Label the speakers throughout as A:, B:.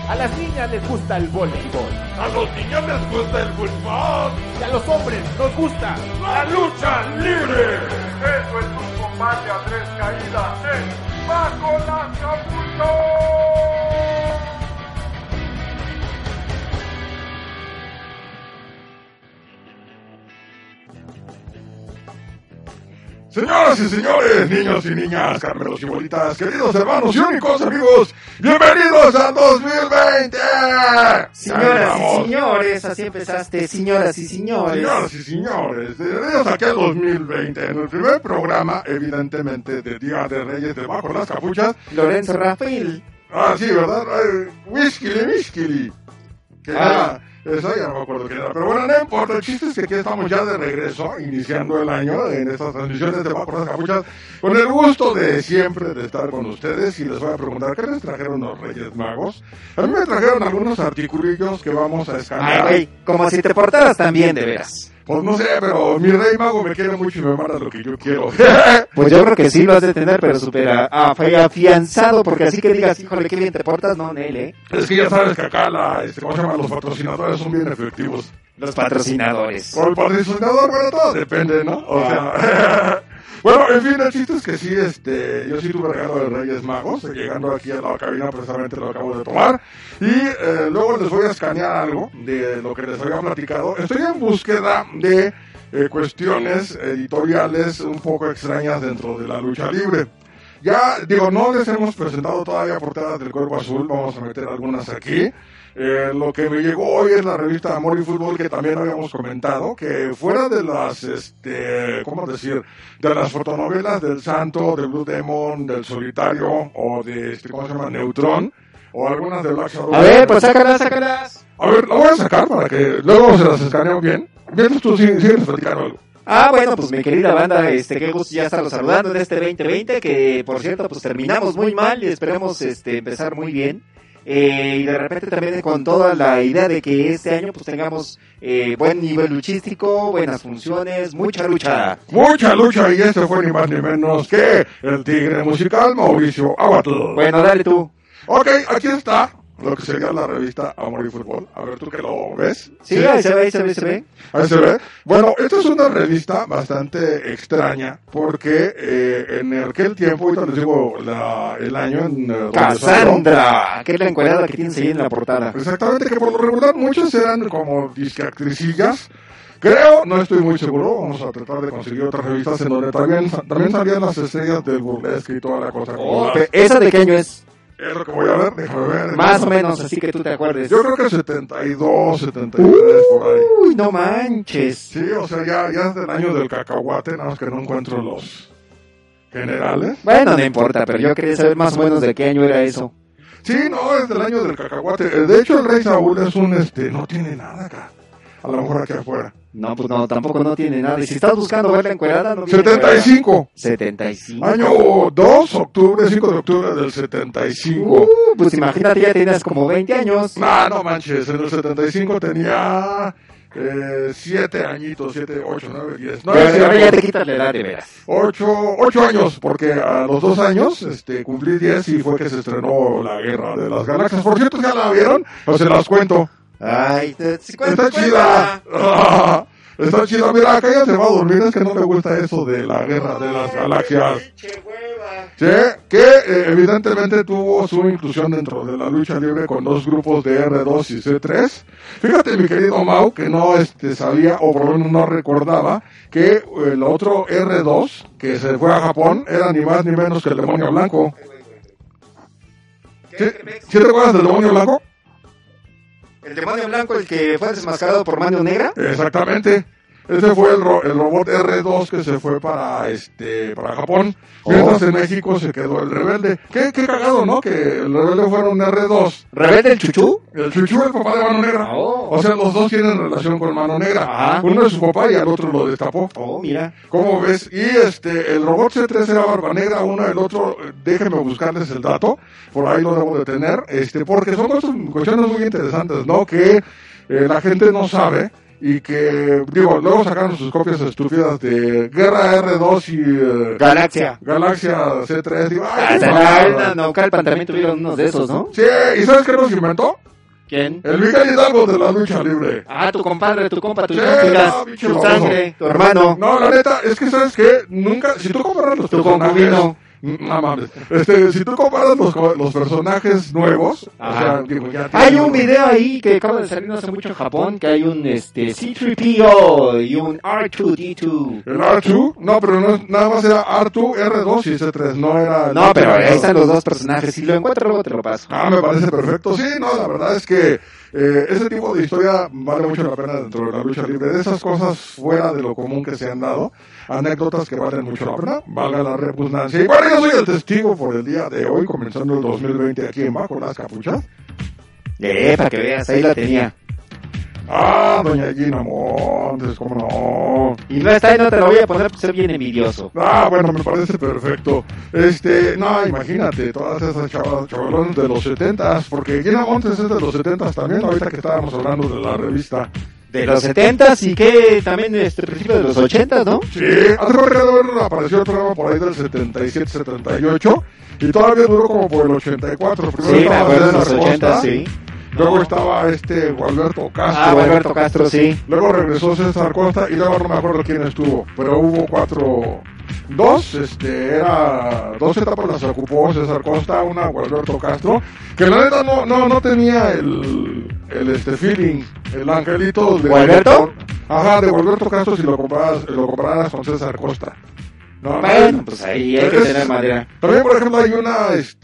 A: A las niñas les gusta el voleibol.
B: A los niños les gusta el fútbol.
A: Y a los hombres nos gusta
B: la lucha libre.
C: Eso es un combate a 3 caídas en Bajo las Capuchas.
B: Señoras y señores, niños y niñas, carmelos y bolitas, queridos hermanos y únicos amigos, bienvenidos al 2020.
D: Señoras y señores, así empezaste, señoras y señores.
B: Señoras y señores, bienvenidos aquí al 2020, en el primer programa, evidentemente, de Día de Reyes de Bajo las Capuchas.
D: Lorenzo Rafael.
B: Ah, sí, ¿verdad? Whisky. Que eso ya no me acuerdo quién era, pero bueno, no importa, el chiste es que aquí estamos ya de regreso, iniciando el año en estas transmisiones de Bajo las Capuchas, con el gusto de siempre de estar con ustedes, y les voy a preguntar, ¿qué les trajeron los Reyes Magos? A mí me trajeron algunos articulillos que vamos a escanear.
D: Ay, güey, como si te portaras tan bien, de veras.
B: Pues no sé, pero mi Rey Mago me quiere mucho y me manda lo que yo quiero.
D: Pues yo creo que sí lo has de tener, pero súper afianzado, porque así que digas, híjole, qué bien te portas, no, Nele.
B: Es que ya sabes que acá ¿cómo se llama? Los patrocinadores son bien efectivos.
D: Los patrocinadores.
B: O el patrocinador, bueno, todo depende, ¿no? O sea... Bueno, en fin, el chiste es que sí, yo sí tuve regalo de Reyes Magos, llegando aquí a la cabina precisamente lo acabo de tomar, y luego les voy a escanear algo de lo que les había platicado. Estoy en búsqueda de cuestiones editoriales un poco extrañas dentro de la lucha libre. Ya, digo, no les hemos presentado todavía portadas del Cuervo Azul, vamos a meter algunas aquí. Lo que me llegó hoy es la revista Amor y Fútbol, que también habíamos comentado, que fuera de las, ¿cómo decir? De las fotonovelas del Santo, de Blue Demon, del Solitario, o de, ¿cómo se llama? Neutrón, o algunas de Black Shadow.
D: A ver, pues sácalas.
B: A ver, la voy a sacar para que luego se las escaneo bien. Bien, tú sigues platicando algo.
D: Bueno, pues mi querida banda, qué gusto ya estarlos saludando en este 2020, que por cierto, pues terminamos muy mal y esperemos empezar muy bien. Y de repente también con toda la idea de que este año pues tengamos buen nivel luchístico, buenas funciones, mucha lucha.
B: Mucha lucha, y este fue ni más ni menos que el tigre musical Mauricio Aguatl.
D: Bueno, dale tú.
B: Ok, aquí está lo que sería la revista Amor y Fútbol. A ver, ¿tú que lo ves?
D: Sí, ahí se ve.
B: Ahí se ve. Bueno, esta es una revista bastante extraña, porque en aquel tiempo, ahorita les digo el año en
D: Cassandra, que es la encuadrada que tienes ahí en la portada.
B: Exactamente, que por lo regular muchas eran como disqueactricillas. Creo, no estoy muy seguro, vamos a tratar de conseguir otras revistas en donde también salían las estrellas del burlesque y toda la cosa.
D: ¿Esa de qué año es?
B: Es lo que voy a ver, déjame ver.
D: Más o menos, así que tú te acuerdes.
B: Yo creo que 72, 73, por ahí.
D: Uy, no manches.
B: Sí, o sea, ya es del año del cacahuate, nada más que no encuentro los generales.
D: Bueno, no importa, pero yo quería saber más o menos de qué año era eso.
B: Sí, no, es del año del cacahuate. De hecho, el Rey Saúl es un, no tiene nada acá. A lo mejor aquí afuera.
D: No, pues no, tampoco no tiene nada. Y si estás buscando ver la encuerada, no
B: 75.
D: 75.
B: Año 2, 5 de octubre del 75.
D: Pues imagínate, ya tenías como 20 años.
B: No manches, en el 75 tenía 7 añitos, 7, 8, 9, 10. No,
D: pero ya te quitas la edad, de veras.
B: 8 años, porque a los 2 años cumplí 10 y fue que se estrenó La Guerra de las Galaxias. Por cierto, ¿ya la vieron? O se las cuento.
D: Ay,
B: está chida. Está chida. Mira, acá ya se va a dormir. Es que no le gusta eso de la Guerra de las Galaxias. Sí, que evidentemente tuvo su inclusión dentro de la lucha libre con 2 grupos de R2 y C3. Fíjate, mi querido Mau, que no sabía, o por lo menos no recordaba, que el otro R2 que se fue a Japón era ni más ni menos que el Demonio Blanco. ¿Sí te acuerdas del Demonio Blanco?
D: ¿El Demonio Blanco, el que fue desmascarado por Mano Negra?
B: Exactamente. Ese fue el robot R2 que se fue para Japón. Mientras en México se quedó el Rebelde. Qué cagado, ¿no? Que el Rebelde fuera un R2.
D: ¿Rebelde el Chuchú?
B: El Chuchú, el papá de Mano Negra. O sea, los dos tienen relación con Mano Negra.
D: Ajá.
B: Uno es su papá y al otro lo destapó.
D: Mira.
B: ¿Cómo ves? Y el robot C3 era Barba Negra, uno, el otro, déjenme buscarles el dato. Por ahí lo debo de tener. Porque son cuestiones muy interesantes, ¿no? Que la gente no sabe y que, digo, luego sacaron sus copias estúpidas de Guerra R2 y
D: Galaxia
B: C3. Digo, ay,
D: Naucalpan también tuvieron unos de esos, ¿no?
B: sí, ¿y sabes qué nos inventó?
D: ¿Quién?
B: El Miguel Hidalgo de la lucha libre.
D: Ah, tu compadre, tu compa, tu
B: Sí,
D: hijas,
B: no, bicho
D: tu
B: baboso.
D: sangre, tu hermano.
B: No, la neta, es que sabes que nunca, si tú comparas los
D: Tu
B: personajes,
D: concubino.
B: no mames, si tú comparas los personajes nuevos, o sea, digo, ya
D: Hay un video ahí que acaba de salir no hace mucho en Japón, que hay un C-3PO y un R2-D2.
B: El R2, no, pero no, nada más era R2, R2 y C3, no era...
D: No, pero ahí están los dos personajes. Si lo encuentro, luego te lo paso.
B: Me parece perfecto. Sí, no, la verdad es que ese tipo de historia vale mucho la pena dentro de la lucha libre. De esas cosas fuera de lo común que se han dado, anécdotas que valen mucho la pena, valga la repugnancia. Y bueno, yo soy el testigo por el día de hoy, comenzando el 2020 aquí en Bajo las Capuchas.
D: Para que veas, ahí la tenía.
B: Doña Gina Montes, cómo no.
D: Y no está ahí, no te lo voy a poner, pues soy bien envidioso.
B: Bueno, me parece perfecto. No, imagínate, todas esas chavalones de los 70s, porque Gina Montes es de los 70s también, ahorita que estábamos hablando de la revista.
D: De los 70s y que también principio de los 80s, ¿no?
B: Sí, hace poco apareció el programa por ahí del 77-78 y todavía duró como por el 84. Primero
D: Sí, me
B: estaba
D: acuerdo de los
B: César
D: 80,
B: Costa,
D: sí.
B: Luego estaba Gualberto Castro.
D: Gualberto Castro, sí.
B: Luego regresó César Costa y luego no me acuerdo quién estuvo, pero hubo dos etapas las ocupó César Costa, una Gualberto Castro, que la neta no tenía el feeling, el angelito de
D: ¿Gualberto?
B: Ajá, de Gualberto Castro si lo compararas con César Costa. No,
D: Bueno, pues ahí hay que tener madera.
B: También, por ejemplo, hay una,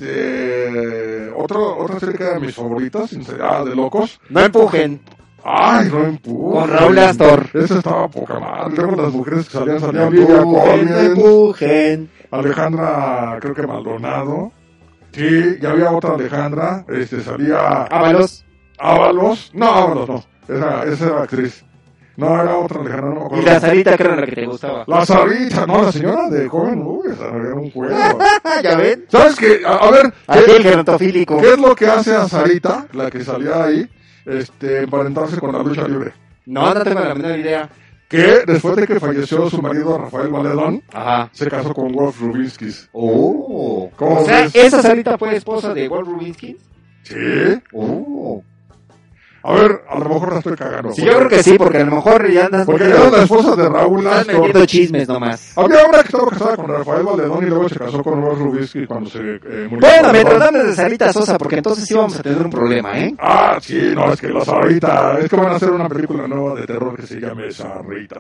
B: otra serie que era de mis favoritas, Sinceridad de Locos.
D: No empujen.
B: Ay, no empujen.
D: Con Raúl Astor.
B: Esa estaba poca madre. Luego las mujeres que salían
D: No
B: Lidia
D: empujen, no
B: Collins,
D: empujen.
B: Alejandra, creo que Maldonado. Sí, ya había otra Alejandra, salía
D: Ábalos.
B: Ábalos. No, Ábalos no. Esa era actriz. No, era otra Alejandra, no me acuerdo.
D: Y la Sarita, que era la que te gustaba.
B: La Sarita, no, la señora de joven, esa era un juego.
D: ¿Ya ven?
B: ¿Sabes qué? A ver,
D: Aquel gerontofílico.
B: ¿qué es lo que hace a Sarita, la que salía ahí, emparentarse con la lucha libre?
D: No tengo la menor idea.
B: Que después de que falleció su marido Rafael Valedón,
D: Ajá.
B: se casó con Wolf Rubinsky.
D: ¿Cómo
B: ¿Cómo
D: o sea,
B: ves?
D: ¿esa Sarita fue esposa de Walt Rubinsky?
B: Sí. A ver, a lo mejor la estoy cagando.
D: Sí, yo creo que sí, porque a lo mejor ya andas
B: Porque era la esposa de Raúl
D: estás
B: Astor.
D: metiendo chismes nomás.
B: Había una que estaba casada con Rafael Valedón y luego se casó con Wolf Rubinsky cuando se murió.
D: Bueno, mientras hables de Sarita Sosa, porque entonces sí vamos a tener un problema, ¿eh?
B: Sí, no, es que la Sarita. Es que van a hacer una película nueva de terror que se llame Sarita.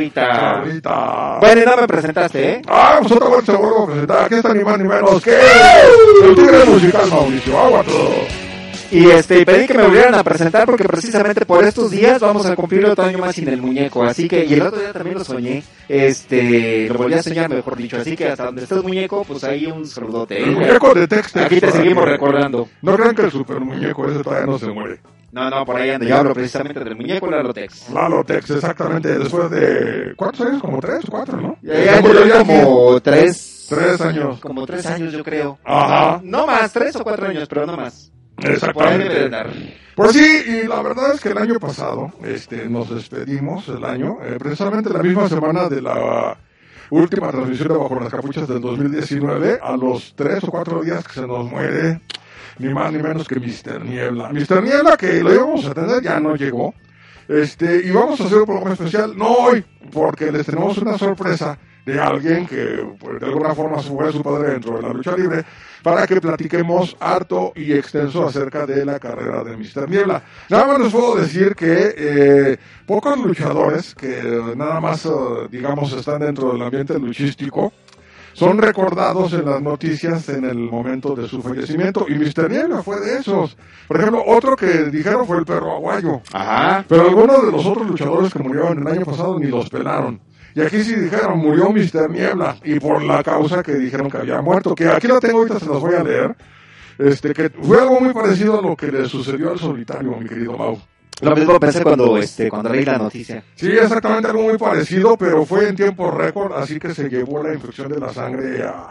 D: Sarita. Bueno, y no me presentaste, ¿eh?
B: Pues otra vez se vuelvo a presentar. Aquí está ni más ni menos que el tigre musical Mauricio Aguato.
D: Y pedí que me volvieran a presentar porque precisamente por estos días vamos a cumplir otro año más sin el muñeco, así que, y el otro día también lo soñé, lo volví a soñar, mejor dicho, así que hasta donde estés muñeco, pues ahí un saludote.
B: El muñeco de Tex.
D: Aquí te seguimos recordando.
B: No crean que el super muñeco ese todavía no se muere.
D: No, por ahí anda, yo hablo precisamente del muñeco Lalo Tex.
B: Lalo Tex, exactamente, después de, ¿cuántos años? Como 3 o 4, ¿no?
D: Ya como 3
B: años.
D: Como 3 años yo creo.
B: Ajá.
D: No más, 3 o 4 años, pero no más.
B: Exactamente. Pues sí, y la verdad es que el año pasado, nos despedimos el año, precisamente la misma semana de la última transmisión de Bajo las Capuchas del 2019, a los 3 o 4 días que se nos muere, ni más ni menos que Mr. Niebla. Mr. Niebla, que lo íbamos a tener, ya no llegó. Y vamos a hacer un programa especial, no hoy, porque les tenemos una sorpresa de alguien que pues, de alguna forma fue su padre dentro de la lucha libre, para que platiquemos harto y extenso acerca de la carrera de Mr. Niebla. Nada más les puedo decir que pocos luchadores que nada más, digamos, están dentro del ambiente luchístico, son recordados en las noticias en el momento de su fallecimiento, y Mr. Niebla fue de esos. Por ejemplo, otro que dijeron fue el Perro Aguayo.
D: Ajá.
B: Pero algunos de los otros luchadores que murieron el año pasado ni los pelaron. Y aquí sí dijeron, murió Mr. Niebla, y por la causa que dijeron que había muerto, que aquí la tengo ahorita, se las voy a leer, que fue algo muy parecido a lo que le sucedió al Solitario, mi querido Mau.
D: Lo mismo pensé cuando leí la noticia.
B: Sí, exactamente algo muy parecido, pero fue en tiempo récord, así que se llevó la infección de la sangre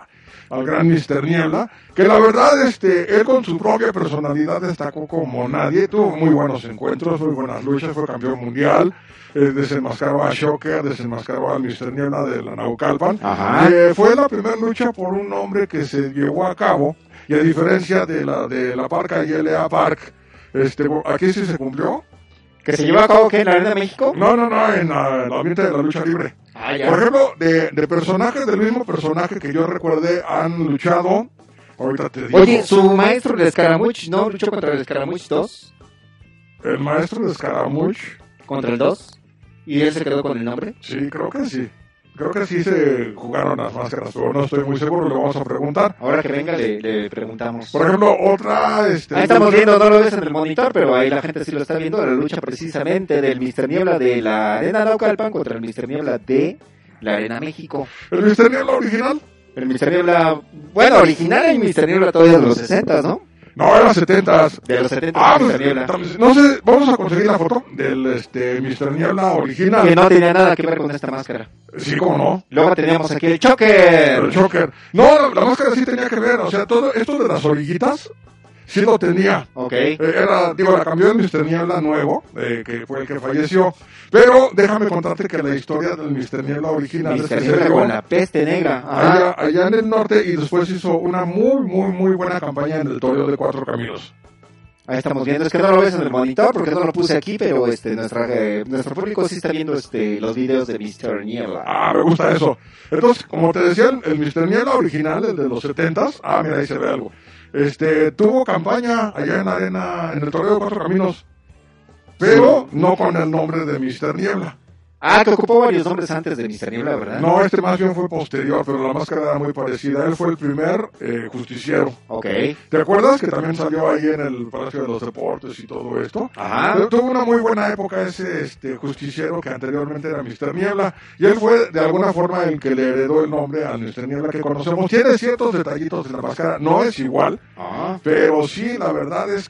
B: al gran Mr. Niebla, que la verdad, él con su propia personalidad destacó como nadie, tuvo muy buenos encuentros, muy buenas luchas, fue campeón mundial, desenmascaró a Shocker, desenmascaró al Mr. Niebla de la Naucalpan. Fue la primera lucha por un nombre que se llevó a cabo, y a diferencia de la Parca y LA Park, aquí sí se cumplió.
D: ¿Que se llevó a cabo qué? ¿En la Arena México?
B: No, en el ambiente de la lucha libre. Por ejemplo, de personajes del mismo personaje que yo recuerde han luchado. Ahorita te digo.
D: Oye, su maestro de Escaramuch, ¿no? ¿Luchó contra el Escaramuch 2?
B: El maestro de Escaramuch.
D: ¿Contra el 2? ¿Y él se quedó con el nombre?
B: Sí, creo que sí. Creo que sí se jugaron las máscaras, pero no estoy muy seguro, le vamos a preguntar.
D: Ahora que venga le preguntamos.
B: Por ejemplo, otra...
D: ahí estamos viendo, no lo ves en el monitor, pero ahí la gente sí lo está viendo, la lucha precisamente del Mr. Niebla de la Arena Naucalpan contra el Mr. Niebla de la Arena México.
B: ¿El Mr. Niebla original?
D: El Mr. Niebla... Bueno, original el Mr. Niebla todavía de los 60, ¿no?
B: No, de los 70s.
D: De los 70s, Mr. Niebla.
B: No sé, vamos a conseguir la foto del Mr. Niebla original.
D: Que no tenía nada que ver con esta máscara.
B: Sí, ¿cómo no?
D: Luego teníamos aquí el Choker.
B: El Choker. No, la máscara sí tenía que ver, o sea, todo esto de las orillitas sí lo tenía.
D: Ok.
B: La cambió el Mr. Niebla nuevo, que fue el que falleció. Pero déjame contarte que la historia del Mr. Niebla original
D: Mr. Niebla con la peste negra.
B: Allá en el norte, y después hizo una muy buena campaña en el Toreo de Cuatro Caminos.
D: Ahí estamos viendo, es que no lo ves en el monitor porque no lo puse aquí, pero nuestro público sí está viendo los videos de Mr. Niebla.
B: Me gusta eso. Entonces, como te decía, el Mr. Niebla original, el de los 70s, mira, ahí se ve algo. Tuvo campaña allá en la arena, en el Toreo de Cuatro Caminos, pero no con el nombre de Mr. Niebla.
D: Que ocupó varios nombres antes de Mr. Niebla, ¿verdad?
B: No, más bien fue posterior, pero la máscara era muy parecida. Él fue el primer justiciero.
D: Ok.
B: ¿Te acuerdas que también salió ahí en el Palacio de los Deportes y todo esto?
D: Ajá.
B: Tuvo una muy buena época ese justiciero que anteriormente era Mr. Niebla, y él fue de alguna forma el que le heredó el nombre al Mr. Niebla que conocemos. Tiene ciertos detallitos en la máscara, no es igual, pero sí, la verdad es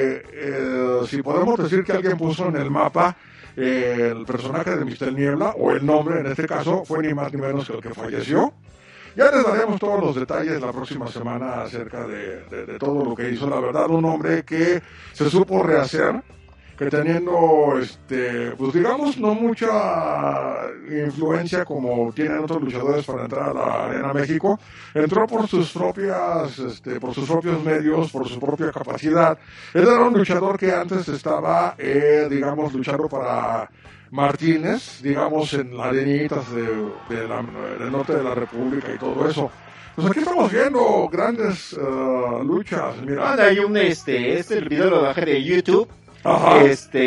B: que si podemos decir que alguien puso en el mapa el personaje de Mr. Niebla, o el nombre en este caso, fue ni más ni menos que el que falleció. Ya les daremos todos los detalles la próxima semana acerca de todo lo que hizo. La verdad, un hombre que se supo rehacer, que teniendo, pues digamos, no mucha influencia como tienen otros luchadores para entrar a la Arena México, entró por sus propios medios, por su propia capacidad. Él era un luchador que antes estaba, digamos, luchando para Martínez, digamos, en las arenitas del norte de la República y todo eso. Pues aquí estamos viendo grandes luchas, mira.
D: Hay el video lo bajé de YouTube.
B: Ajá.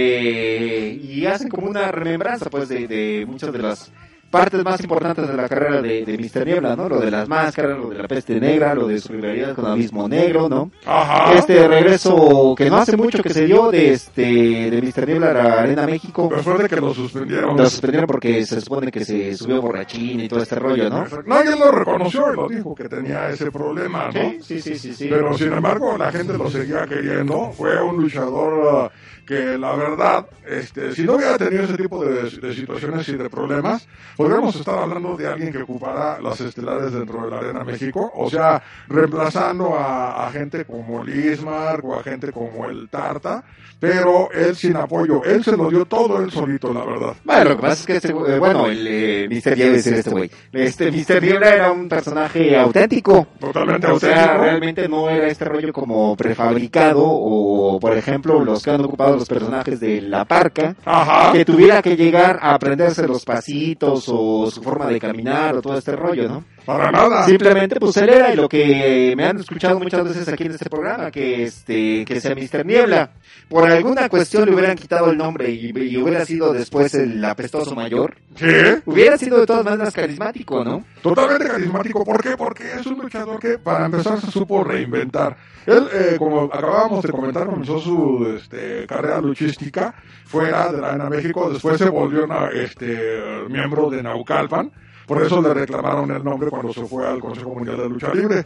D: Y hacen como una remembranza, pues, de muchas de las partes más importantes de la carrera de Mr. Niebla, ¿no? Lo de las máscaras, lo de la peste negra, lo de su rivalidad con Abismo Negro, ¿no?
B: Ajá.
D: Regreso que no hace mucho que se dio de Mr. Niebla a la Arena México.
B: Después de que lo suspendieron.
D: Lo suspendieron porque se supone que se subió borrachín y todo este rollo, ¿no?
B: No, él lo reconoció y lo dijo que tenía ese problema, ¿no?
D: Sí.
B: Pero sin embargo, la gente lo seguía queriendo. Fue un luchador que la verdad, si no hubiera tenido ese tipo de situaciones y de problemas, podríamos estar hablando de alguien que ocupara las estelares dentro de la Arena México, o sea, reemplazando a gente como Lismar o a gente como el Tarta, pero él sin apoyo, él se lo dio todo él solito, la verdad.
D: Bueno, lo que pasa es que el Mr. Niebla, Mr. Niebla era un personaje auténtico.
B: Totalmente
D: auténtico.
B: O sea,
D: realmente no era este rollo como prefabricado, o por ejemplo, los que han ocupado los personajes de La Parca, que tuviera que llegar a aprenderse los pasitos o su forma de caminar o todo este rollo, ¿no?
B: Para nada.
D: Simplemente, pues él era, y lo que me han escuchado muchas veces aquí en este programa, que sea Mr. Niebla. Por alguna cuestión le hubieran quitado el nombre y hubiera sido después el apestoso mayor.
B: ¿Qué?
D: Hubiera sido de todas maneras carismático, ¿no?
B: Totalmente carismático. ¿Por qué? Porque es un luchador que para empezar se supo reinventar. Él, como acabábamos de comentar, comenzó su carrera luchística fuera de la Arena México. Después se volvió miembro de Naucalpan. Por eso le reclamaron el nombre cuando se fue al Consejo Mundial de Lucha Libre.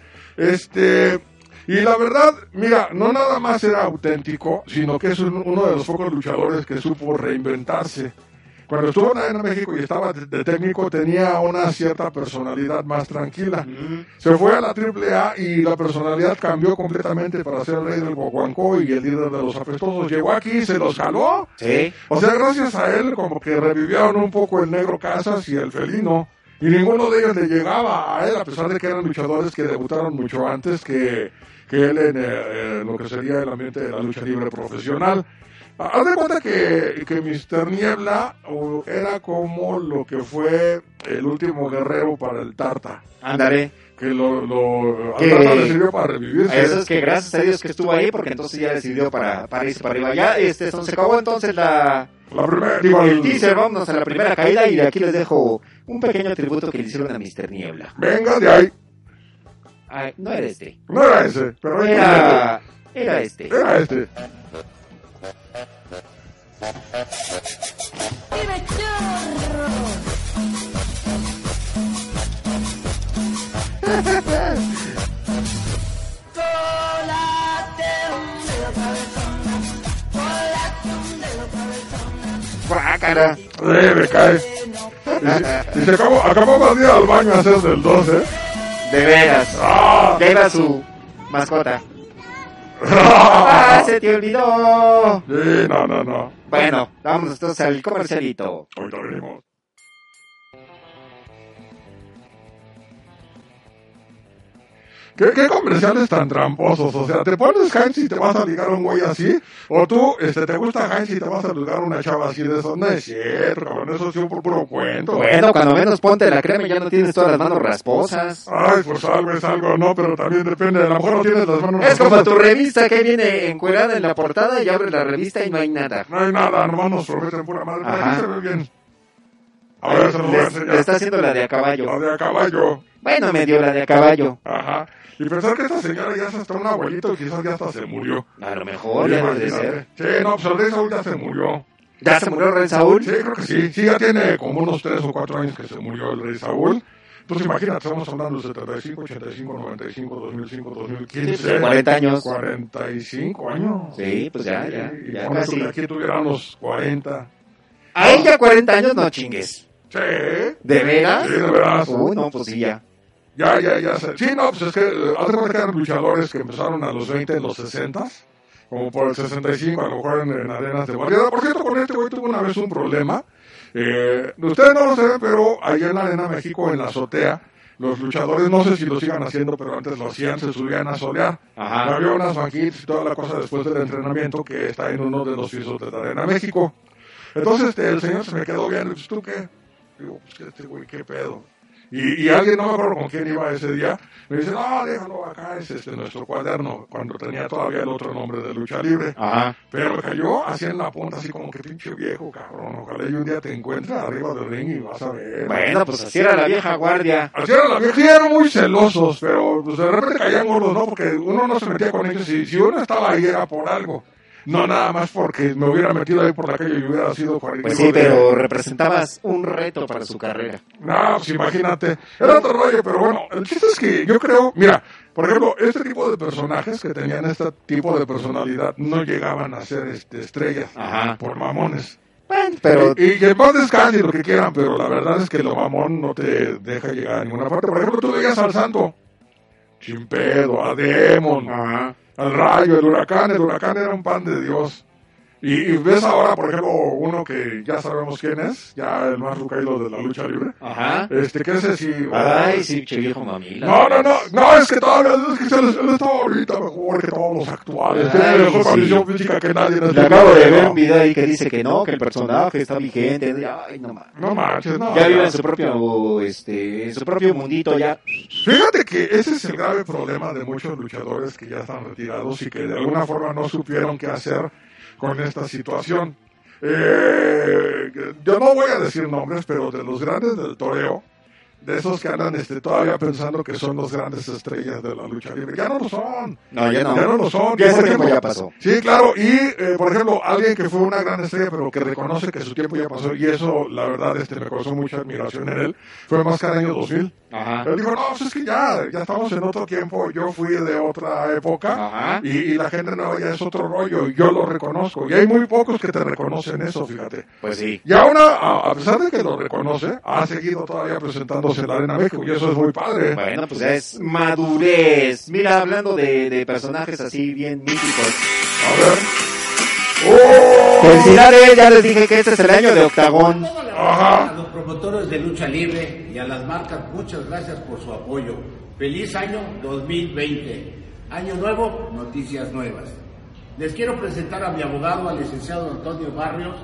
B: Y la verdad, mira, no nada más era auténtico, sino que es uno de los pocos luchadores que supo reinventarse. cuando estuvo en Arena México y estaba de técnico, tenía una cierta personalidad más tranquila. Se fue a la AAA y la personalidad cambió completamente para ser el rey del guaguancó y el líder de los apestosos. Llegó aquí, se los jaló.
D: Sí.
B: O sea, gracias a él, como que revivieron un poco el Negro Casas y el Felino. Y ninguno de ellos le llegaba a él, a pesar de que eran luchadores que debutaron mucho antes que él en lo que sería el ambiente de la lucha libre profesional. Haz de cuenta que Mr. Niebla era como lo que fue el último guerrero para el Tarta.
D: Ándale.
B: Que al Tarta le sirvió para revivirse.
D: Eso es que gracias a Dios que estuvo ahí, porque entonces ya le sirvió para irse para arriba. Ya se acabó entonces el teaser, vámonos a la primera caída y de aquí les dejo un pequeño tributo que le hicieron a Mr. Niebla.
B: Venga de ahí.
D: Ay, no era este.
B: No era ese, pero
D: era este.
B: Era este.
E: ¡Vive chorro!
D: ¡Guácara!
B: Me cae. Y se acabó más día al baño a hacer del 2, ¿eh?
D: De veras.
B: ¡Ah!
D: Ya iba su mascota.
B: ¡Ah!
D: ¡Ah, se te olvidó!
B: Sí, no.
D: Bueno, vamos entonces al comercialito.
B: Ahorita venimos. ¿Qué comerciales tan tramposos? O sea, ¿te pones Heinz y te vas a ligar a un güey así? ¿O tú, te gusta Heinz y te vas a ligar a una chava así de eso? No es cierto, cabrón, eso sí es por puro cuento.
D: Bueno, cuando menos ponte la crema y ya no tienes todas las manos rasposas.
B: Ay, pues algo, no, pero también depende, a lo mejor no tienes las manos
D: Es como
B: rasposas.
D: tu revista que viene encuerada en la portada y abre la revista y no hay nada.
B: No hay nada, nomás nos prometen pura madre, pero aquí se ve bien. A ver, se lo voy a enseñar.
D: Le está haciendo la de a caballo.
B: La de a caballo.
D: Bueno, me dio la de a caballo.
B: Ajá. Y pensar que esta señora ya es hasta un abuelito, quizás ya hasta se murió.
D: A lo mejor ya debe de ser.
B: Sí, no, pues el rey Saúl ya se murió.
D: ¿Ya se murió el rey Saúl?
B: Sí, creo que sí. Sí, ya tiene como unos 3 o 4 años que se murió el rey Saúl. Entonces imagínate, estamos hablando de 75, 85, 95, 2005, 2015.
D: 40 años.
B: 45 años.
D: Sí, pues ya
B: Y con eso
D: casi.
B: que aquí tuviéramos 40.
D: A ella 40 años no chingues.
B: Sí.
D: ¿De veras?
B: Sí, de veras.
D: Uy, no, pues sí, ya.
B: Ya. Sí, no, pues es que haz de cuenta que eran luchadores que empezaron a los 20 en los 60, como por el 65, a lo mejor en arenas de variedad. Por cierto, con este güey tuve una vez un problema. Ustedes no lo saben, pero allá en la Arena México, en la azotea, los luchadores, no sé si lo sigan haciendo, pero antes lo hacían, se subían a solear.
D: Ajá.
B: Había unas banquitas y toda la cosa después del entrenamiento que está en uno de los pisos de la Arena México. Entonces el señor se me quedó viendo y dice, ¿tú qué? Digo, pues que este güey, ¿qué pedo? Y alguien, no me acuerdo con quién iba ese día, me dice, no, déjalo acá, es nuestro cuaderno, cuando tenía todavía el otro nombre de lucha libre.
D: Ajá.
B: Pero me cayó así en la punta, así como que pinche viejo, cabrón, ojalá y un día te encuentres arriba del ring y vas a ver.
D: Bueno, pues así era la vieja guardia.
B: Así era la vieja, sí, eran muy celosos, pero pues, de repente caían gordos, ¿no? Porque uno no se metía con ellos, si uno estaba ahí era por algo. No nada más porque me hubiera metido ahí por la calle y hubiera sido cualquier
D: Pues sí, pero representabas un reto para su carrera.
B: No, pues imagínate. Era otro rollo, pero bueno, el chiste es que yo creo, mira, por ejemplo, este tipo de personajes que tenían este tipo de personalidad no llegaban a ser estrellas.
D: Ajá.
B: Por mamones.
D: Bueno, pero...
B: Y que más descanse lo que quieran, pero la verdad es que lo mamón no te deja llegar a ninguna parte. Por ejemplo, tú veías al Santo, Chimpedo, a Demon,
D: Ajá.
B: al Rayo, el Huracán era un pan de Dios. Y ves ahora, por ejemplo, uno que ya sabemos quién es, ya el más rucaído de la lucha libre.
D: Ajá.
B: Que ese sí...
D: Ay, sí, che viejo mamila.
B: No, es que todavía, es que él está ahorita mejor que todos los actuales.
D: Ay,
B: Tiene mejor
D: sí.
B: condición física que nadie en este
D: Le acabo de
B: mundo.
D: ver un video ahí que dice que no, que el personaje está vigente. Ay, no mames.
B: No manches, no.
D: Ya vive en su propio, en su propio mundito ya.
B: Fíjate que ese es el grave problema de muchos luchadores que ya están retirados y que de alguna forma no supieron qué hacer con esta situación. Yo no voy a decir nombres, pero de los grandes del toreo, de esos que andan todavía pensando que son los grandes estrellas de la lucha libre. Ya no lo son.
D: No, ya no.
B: Ya no lo son.
D: Ya ese
B: Por
D: tiempo
B: ejemplo,
D: ya pasó.
B: Sí, claro. Y, por ejemplo, alguien que fue una gran estrella, pero que reconoce que su tiempo ya pasó, y eso, la verdad, me causó mucha admiración en él, fue Máscara año 2000.
D: Ajá.
B: Él dijo, no, pues es que ya estamos en otro tiempo, yo fui de otra época,
D: Ajá.
B: y la gente nueva ya es otro rollo, y yo lo reconozco. Y hay muy pocos que te reconocen eso, fíjate.
D: Pues sí.
B: Y ahora, a pesar de que lo reconoce, ha seguido todavía presentándose en la Arena México, y eso es muy padre.
D: Bueno, pues ya es madurez. Mira, hablando de personajes así bien míticos.
B: A ver. ¡Oh!
D: Felicidades, ya les dije que este es el año de Octagón.
B: Ajá.
F: A los promotores de lucha libre y a las marcas, muchas gracias por su apoyo. Feliz año 2020. Año nuevo, noticias nuevas. Les quiero presentar a mi abogado, al licenciado Antonio Barrios.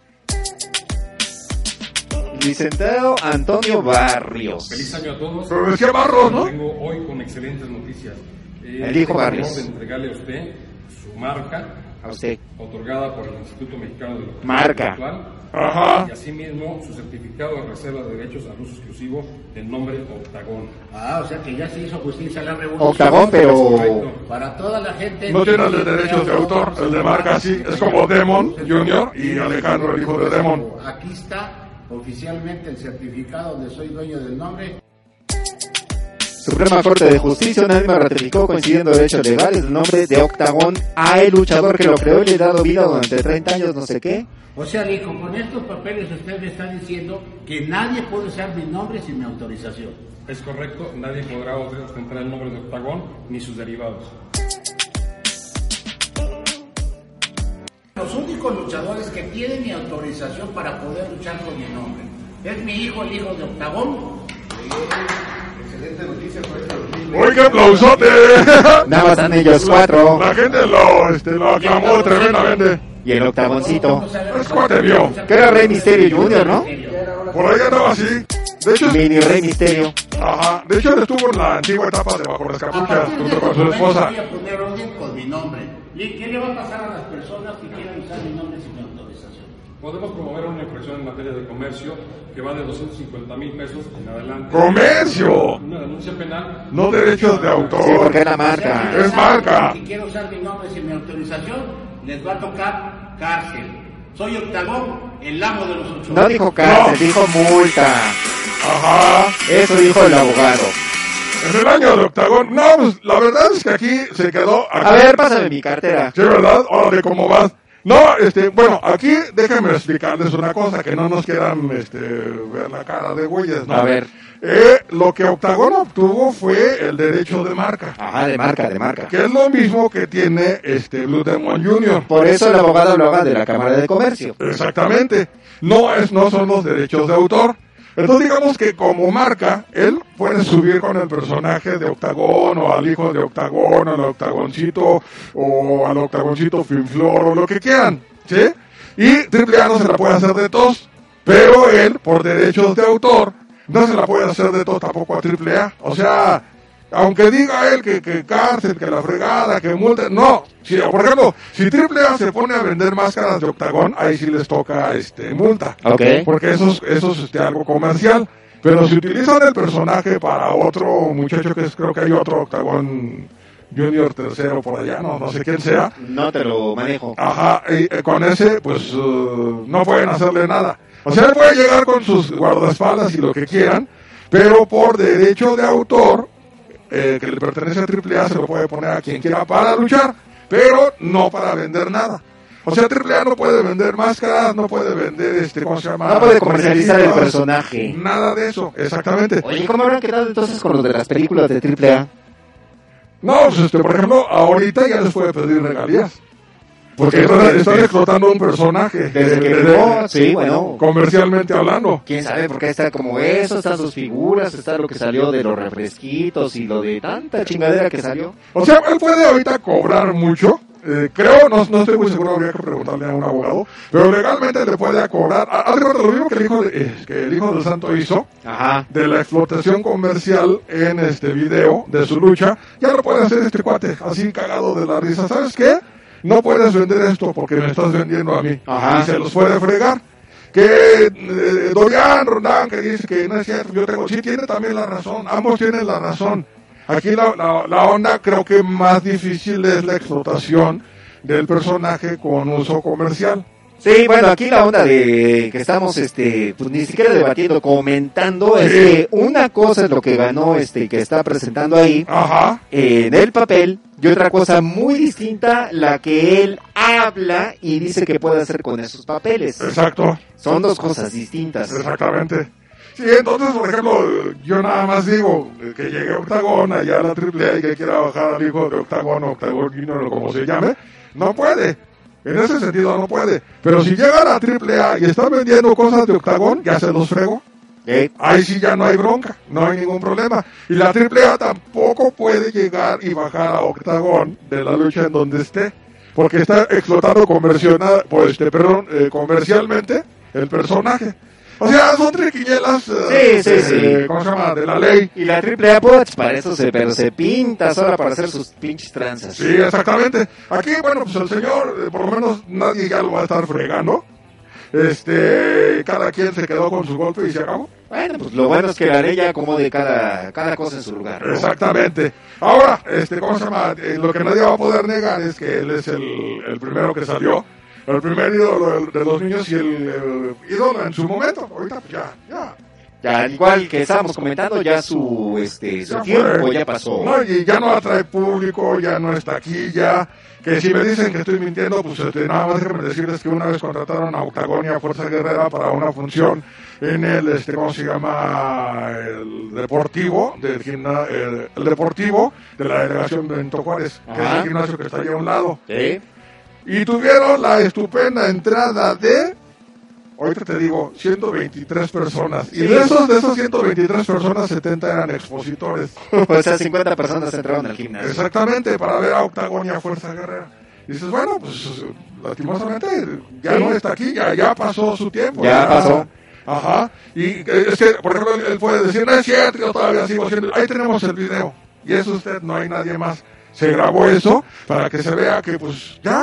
D: Licenciado Antonio Barrios.
G: Feliz año a todos.
B: Pero decía Barros, ¿no?
G: Vengo hoy con excelentes noticias.
D: El hijo
G: tengo el
D: Barrios.
G: honor de entregarle a usted su marca,
D: A usted.
G: otorgada por el Instituto Mexicano de Locución
D: Marca.
G: Actual,
B: Ajá.
G: y asimismo su certificado de reserva de derechos al uso exclusivo del nombre Octagón.
F: Ah, o sea que ya se hizo justicia a la revolución.
D: Octagón, pero...
G: Correcto.
F: Para toda la gente...
B: No tiene el de derechos de autor, el de marca sí, es como Demon Jr. y Alejandro, el hijo de Demon.
F: Aquí está oficialmente el certificado donde soy dueño del nombre.
D: Suprema Corte de Justicia una misma ratificó, coincidiendo derechos legales, el nombre de Octagón a el luchador que lo creó y le ha dado vida durante 30 años, no sé qué.
F: O sea, Lico, con estos papeles usted me está diciendo que nadie puede usar mi nombre sin mi autorización.
G: Es correcto, nadie podrá ostentar el nombre de Octagón ni sus derivados.
F: Los únicos luchadores que tienen mi autorización para poder luchar con mi nombre es mi hijo, el hijo de Octagón. Excelente noticia por esto.
B: ¡Uy, qué aplausote!
D: Nada más están ellos cuatro.
B: La gente lo aclamó tremendamente.
D: Y el Octagoncito.
B: Es cuate vio.
D: Que era Rey Misterio Jr., ¿no?
B: Por ahí andaba así. De hecho,
D: Mini Rey Misterio.
B: ajá. De hecho, él estuvo en la antigua etapa de Bajo las
F: A
B: Capuchas
F: partir de
B: junto
F: este
B: con su
F: momento
B: esposa.
F: voy a poner orden con mi nombre. ¿Qué le va a pasar a las personas que quieran usar mi nombre sin mi autorización?
G: Podemos promover una infracción en materia de comercio que va de 250,000 pesos en adelante.
B: ¡Comercio!
G: Una denuncia penal.
B: No derechos de autor.
D: Sí, porque es la marca.
B: Es marca.
F: Si quiero usar mi nombre sin mi autorización, les va a tocar cárcel. Soy Octagón, el amo de los ocho.
D: No dijo cárcel, dijo multa.
B: Ajá.
D: Eso dijo el abogado.
B: En el año de Octagón. No, pues la verdad es que aquí se quedó.
D: A ver, pásame mi cartera.
B: Sí, ¿verdad? Órale, ¿cómo vas? No, bueno, aquí déjenme explicarles una cosa, que no nos quieran ver la cara de güeyes, ¿no?
D: A ver.
B: Lo que Octagón obtuvo fue el derecho de marca,
D: Ajá, de marca.
B: que es lo mismo que tiene Blue Demon Jr.
D: Por eso el abogado hablaba de la Cámara de Comercio.
B: Exactamente. No son los derechos de autor. Entonces digamos que como marca, él puede subir con el personaje de Octagón, o al hijo de Octagón, o al Octagoncito, o al Octagoncito Finflor, o lo que quieran, ¿sí? Y AAA no se la puede hacer de tos, pero él, por derechos de autor, no se la puede hacer de tos tampoco a AAA. O sea, aunque diga él que cárcel, que la fregada, que multa, no. Si, por ejemplo, si AAA se pone a vender máscaras de Octagón, ahí sí les toca multa.
D: Ok.
B: Porque eso es algo comercial. Pero si utilizan el personaje para otro muchacho, creo que hay otro Octagón Junior tercero por allá, no sé quién sea.
D: No te lo manejo.
B: Ajá, y con ese, pues no pueden hacerle nada. O sea, él puede llegar con sus guardaespaldas y lo que quieran, pero por derecho de autor, que le pertenece a AAA, se lo puede poner a quien quiera para luchar, pero no para vender nada. O sea, AAA no puede vender máscaras, no puede vender, ¿cómo se llama?
D: No puede comercializar el personaje.
B: Nada de eso, exactamente.
D: Oye, ¿cómo habrán quedado entonces con los de las películas de AAA?
B: No, pues por ejemplo, ahorita ya les puede pedir regalías. Porque están explotando un personaje.
D: Desde que llegó, sí, bueno.
B: Comercialmente hablando.
D: ¿Quién sabe por qué está como eso? Están sus figuras, está lo que salió de los refresquitos y lo de tanta chingadera que salió.
B: O sea, él puede ahorita cobrar mucho. Creo, no estoy muy seguro, habría que preguntarle a un abogado. Pero legalmente le puede cobrar. Algo lo mismo que el hijo del santo hizo.
D: Ajá.
B: De la explotación comercial en este video de su lucha. Ya lo puede hacer este cuate, así cagado de la risa. ¿Sabes qué? No puedes vender esto porque me estás vendiendo a mí.
D: Ajá.
B: Y se los puede fregar. Que Dorian Rondán, que dice que no es cierto, yo tengo, sí tiene también la razón, ambos tienen la razón. Aquí la onda creo que más difícil es la explotación del personaje con uso comercial.
D: Sí, bueno, aquí la onda de que estamos, pues ni siquiera debatiendo, comentando,
B: Sí.
D: es que una cosa es lo que ganó, que está presentando ahí,
B: Ajá.
D: en el papel, y otra cosa muy distinta, la que él habla y dice que puede hacer con esos papeles.
B: Exacto.
D: Son dos cosas distintas.
B: Exactamente. Sí, entonces, por ejemplo, yo nada más digo que llegue a Octagón, allá a la AAA y que quiera bajar al hijo de Octagón o Octagón Junior o como se llame, no puede. En ese sentido no puede. Pero si llega a la AAA y están vendiendo cosas de Octagón, ya se los frego. Ahí sí ya no hay bronca, no hay ningún problema. Y la AAA tampoco puede llegar y bajar a Octagón de la lucha en donde esté, porque está explotando comercialmente el personaje. O sea, son triquiñuelas,
D: Sí.
B: ¿cómo se llama? De la ley.
D: Y la AAA, pues, para eso pero se pinta sola para hacer sus pinches tranzas.
B: Sí, exactamente. Aquí, bueno, pues el señor, por lo menos nadie ya lo va a estar fregando. Cada quien se quedó con su golpe y se acabó.
D: Bueno, pues lo bueno es que la ley ya acomode cada cosa en su lugar, ¿no?
B: Exactamente. Ahora, ¿cómo se llama? Lo que nadie va a poder negar es que él es el primero que salió. El primer ídolo de los niños y el ídolo en su momento. Ahorita, pues ya.
D: Ya, al igual que estábamos comentando, ya su
B: Ya
D: tiempo
B: fue.
D: ya pasó.
B: No, y ya no atrae público, ya no está aquí, ya. Que si me dicen que estoy mintiendo, pues nada más déjenme decirles que una vez contrataron a Octagón y a Fuerza Guerrera para una función en el, ¿cómo se llama? El deportivo, el deportivo de la delegación Benito Juárez, que es el gimnasio que está allá a un lado.
D: ¿Sí?
B: Y tuvieron la estupenda entrada de, ahorita te digo, 123 personas. Y de esos 123 personas, 70 eran expositores.
D: O sea, 50 personas entraron al gimnasio.
B: Exactamente, para ver a Octagón y a Fuerza Guerrera. Y dices, bueno, pues lastimosamente ya no está aquí, ya pasó su tiempo.
D: Ya pasó.
B: Ajá. Y es que, por ejemplo, él puede decir, no es cierto, yo todavía sigo siendo. Ahí tenemos el video. Y es usted, no hay nadie más. Se grabó eso para que se vea que, pues, ya.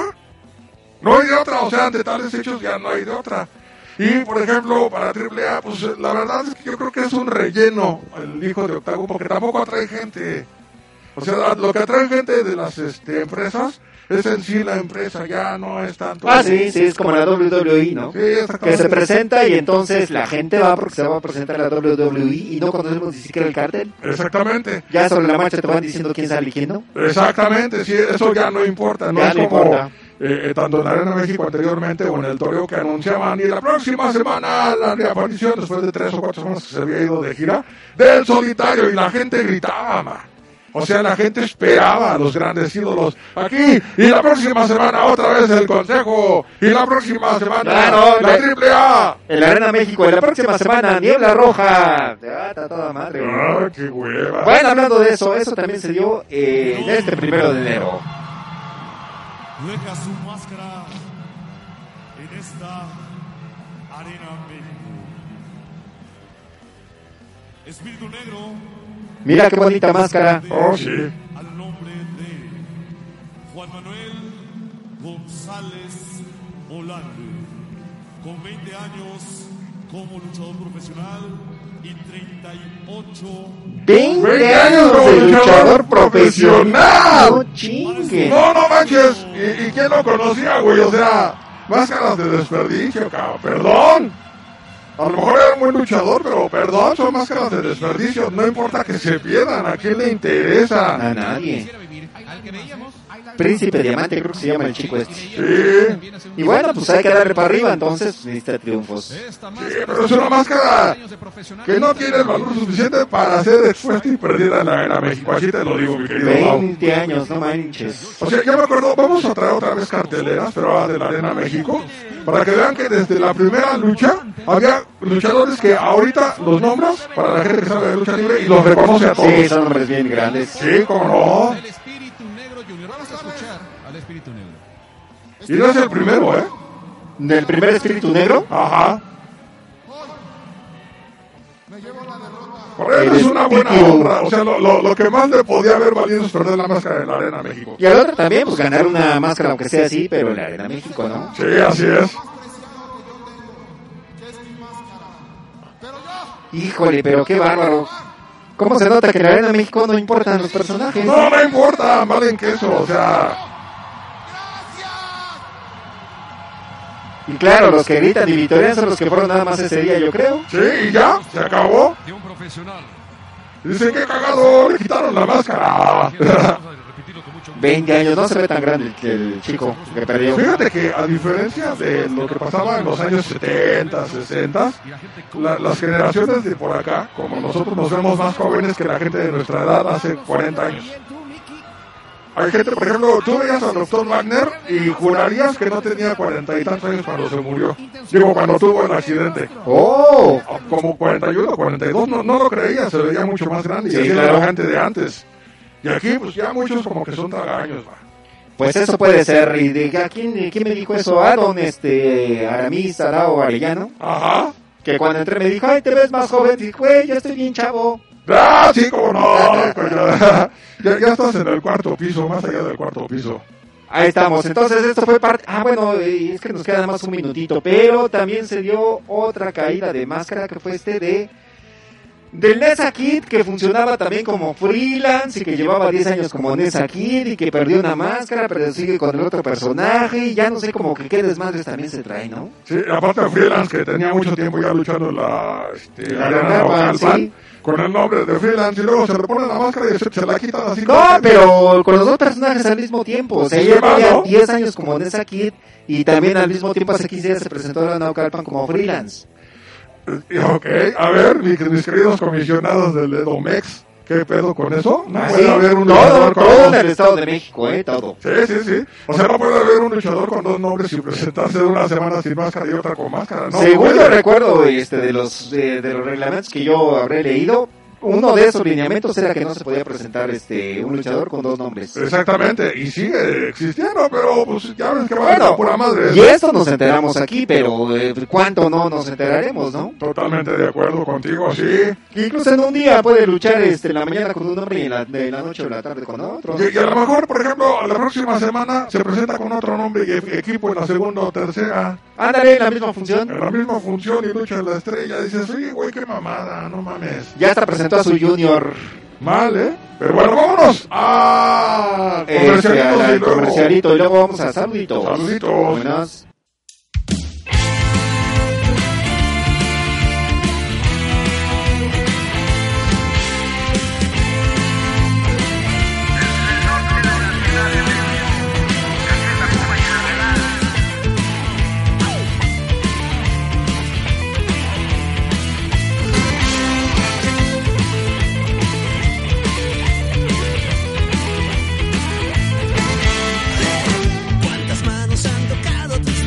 B: No hay de otra, o sea, ante tales hechos ya no hay de otra. Y, por ejemplo, para AAA, pues la verdad es que yo creo que es un relleno el hijo de Octagón, porque tampoco atrae gente. O sea, lo que atrae gente de las empresas es en sí la empresa, ya no es tanto.
D: Sí, es como la WWE, ¿no?
B: Sí, exactamente.
D: Que se presenta y entonces la gente va porque se va a presentar la WWE y no conocemos ni siquiera el cartel.
B: Exactamente.
D: Ya sobre la marcha te van diciendo quién sale y quién no.
B: Exactamente, sí, eso ya no importa, no
D: Ya
B: es
D: no
B: como
D: importa.
B: tanto en la Arena México anteriormente o en el torneo que anunciaban y la próxima semana la reaparición después de 3 o 4 semanas que se había ido de gira del Solitario y la gente gritaba, man. O sea, la gente esperaba a los grandes ídolos aquí y la próxima semana otra vez el Consejo y la próxima semana
D: Claro,
B: la AAA.
D: En la Arena México, en la próxima semana, Niebla Roja. Ya está toda madre.
B: Ah, qué hueva.
D: Bueno, hablando de eso también se dio en este 1 de enero.
H: Deja su máscara en esta Arena México. Espíritu Negro,
D: Mira qué bonita máscara.
B: Oh, sí.
H: al nombre de Juan Manuel González Holande, con 20 años como luchador profesional y 38
D: 20
B: años como
D: de
B: luchador profesional.
D: No chingue.
B: No manches. ¿Y quién lo conocía, güey? O sea, máscaras de desperdicio, cabrón. Perdón. A lo mejor era un buen luchador, pero perdón, son máscaras de desperdicio. No importa que se pierdan, ¿a quién le interesa?
D: A nadie. Príncipe Diamante, creo que se llama el chico este.
B: Sí,
D: Y bueno, pues hay que darle para arriba, entonces necesita triunfos.
B: sí, pero es una máscara que no tiene el valor suficiente para ser expuesta y perdida en la Arena México. Así te lo digo, mi querido Mau.
D: 20 años, no manches.
B: O sea, yo me acuerdo, vamos a traer otra vez carteleras, pero ahora de la Arena México, para que vean que desde la primera lucha había luchadores que ahorita los nombras para la gente que sabe de lucha libre y los reconoce a todos.
D: Sí, son nombres bien grandes.
B: Sí, cómo no.
I: El Espíritu Negro Junior. Vamos a escuchar al Espíritu Negro.
B: Y no es el primero, ¿eh?
D: ¿Del primer espíritu negro?
B: Ajá. Por eso
D: El
B: es una buena
D: espíritu.
B: honra. O sea, lo que más le podía haber valido es perder la máscara de la Arena México.
D: Y al otro también, pues ganar una máscara, aunque sea así, pero en la Arena México, ¿no?
B: Sí, así es.
D: Híjole, pero qué bárbaro. ¿Cómo se nota que en la Arena México no importan los personajes?
B: No importa, valen queso, o sea...
D: Y claro, los que gritan y vitorean son los que fueron nada más ese día, yo creo.
B: Sí, y ya, se acabó.
H: De un profesional.
B: Dice, qué cagado, le quitaron la máscara.
D: 20 años, no se ve tan grande el chico que perdió.
B: Fíjate que a diferencia de lo que pasaba en los años 70, 60, las generaciones de por acá, como nosotros nos vemos más jóvenes que la gente de nuestra edad hace 40 años. Hay gente, por ejemplo, tú veías al Dr. Wagner y jurarías que no tenía 40 y tantos años cuando se murió. Digo, cuando tuvo el accidente.
D: ¡Oh!
B: Como 41 o 42, no lo creía, se veía mucho más grande.
D: Sí,
B: y así
D: claro.
B: era la gente de antes. Y aquí, pues ya muchos como que son tragaños, va.
D: Pues eso puede ser. ¿Y de quién me dijo eso? Don Aramis Arao Arellano.
B: Ajá.
D: Que cuando entré me dijo, ay, te ves más joven. Dije, güey, ya estoy bien chavo.
B: ¡Ah, sí, cómo no! Pues ya estás en el cuarto piso, más allá del cuarto piso.
D: Ahí estamos. Entonces esto fue parte... bueno, es que nos queda nada más un minutito. Pero también se dio otra caída de máscara que fue del Nessa Kid, que funcionaba también como freelance y que llevaba 10 años como Nessa Kid y que perdió una máscara, pero sigue con el otro personaje y ya no sé como que qué desmadres también se trae, ¿no?
B: Sí, aparte de freelance, que tenía mucho tiempo ya luchando en la arena local,
D: sí.
B: Con el nombre de freelance y luego se repone la máscara y se la quitan así.
D: No, pero con los dos personajes al mismo tiempo. O sea, ella tenía 10 años como Nessa Kid y también al mismo tiempo hace 15 días se presentó en la Naucalpan como freelance.
B: Ok, a ver, mis queridos comisionados del Edomex, ¿qué pedo con eso? No
D: ¿Ah,
B: puede
D: sí?
B: haber un luchador
D: Todo en el Estado de México, todo.
B: Sí. O sea, no puede haber un luchador con dos nombres y presentarse de una semana sin máscara y otra con máscara. No,
D: según yo recuerdo de los reglamentos que yo habré leído, uno de esos lineamientos era que no se podía presentar un luchador con dos nombres.
B: Exactamente, y sigue existiendo, pero pues ya ves que va a la pura madre.
D: Y esto nos enteramos aquí, pero ¿cuánto no nos enteraremos, no?
B: Totalmente de acuerdo contigo, sí.
D: Incluso en un día puede luchar en la mañana con un nombre y en la noche o la tarde con otro.
B: Y a lo mejor, por ejemplo, la próxima semana se presenta con otro nombre y equipo en la segunda o tercera.
D: Ándale, en la misma función.
B: En la misma función y lucha en la estrella. Dices, oye, güey, qué mamada, no mames.
D: Ya está presentó a su junior.
B: Mal, ¿eh? Pero bueno, vámonos a
D: comercialito y luego vamos a saluditos.
B: Saluditos.
D: Buenas.
J: ¿Cuántas manos han tocado tus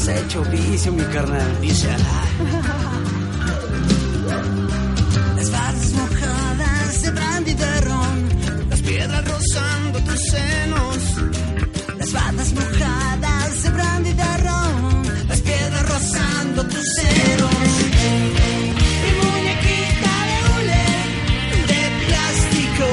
J: has hecho vicio, mi carnal. Dice. Las balas mojadas de brandy de ron, las piedras rozando tus senos. Las balas mojadas de brandy de ron, las piedras rozando tus senos. Mi muñequita de hule de plástico.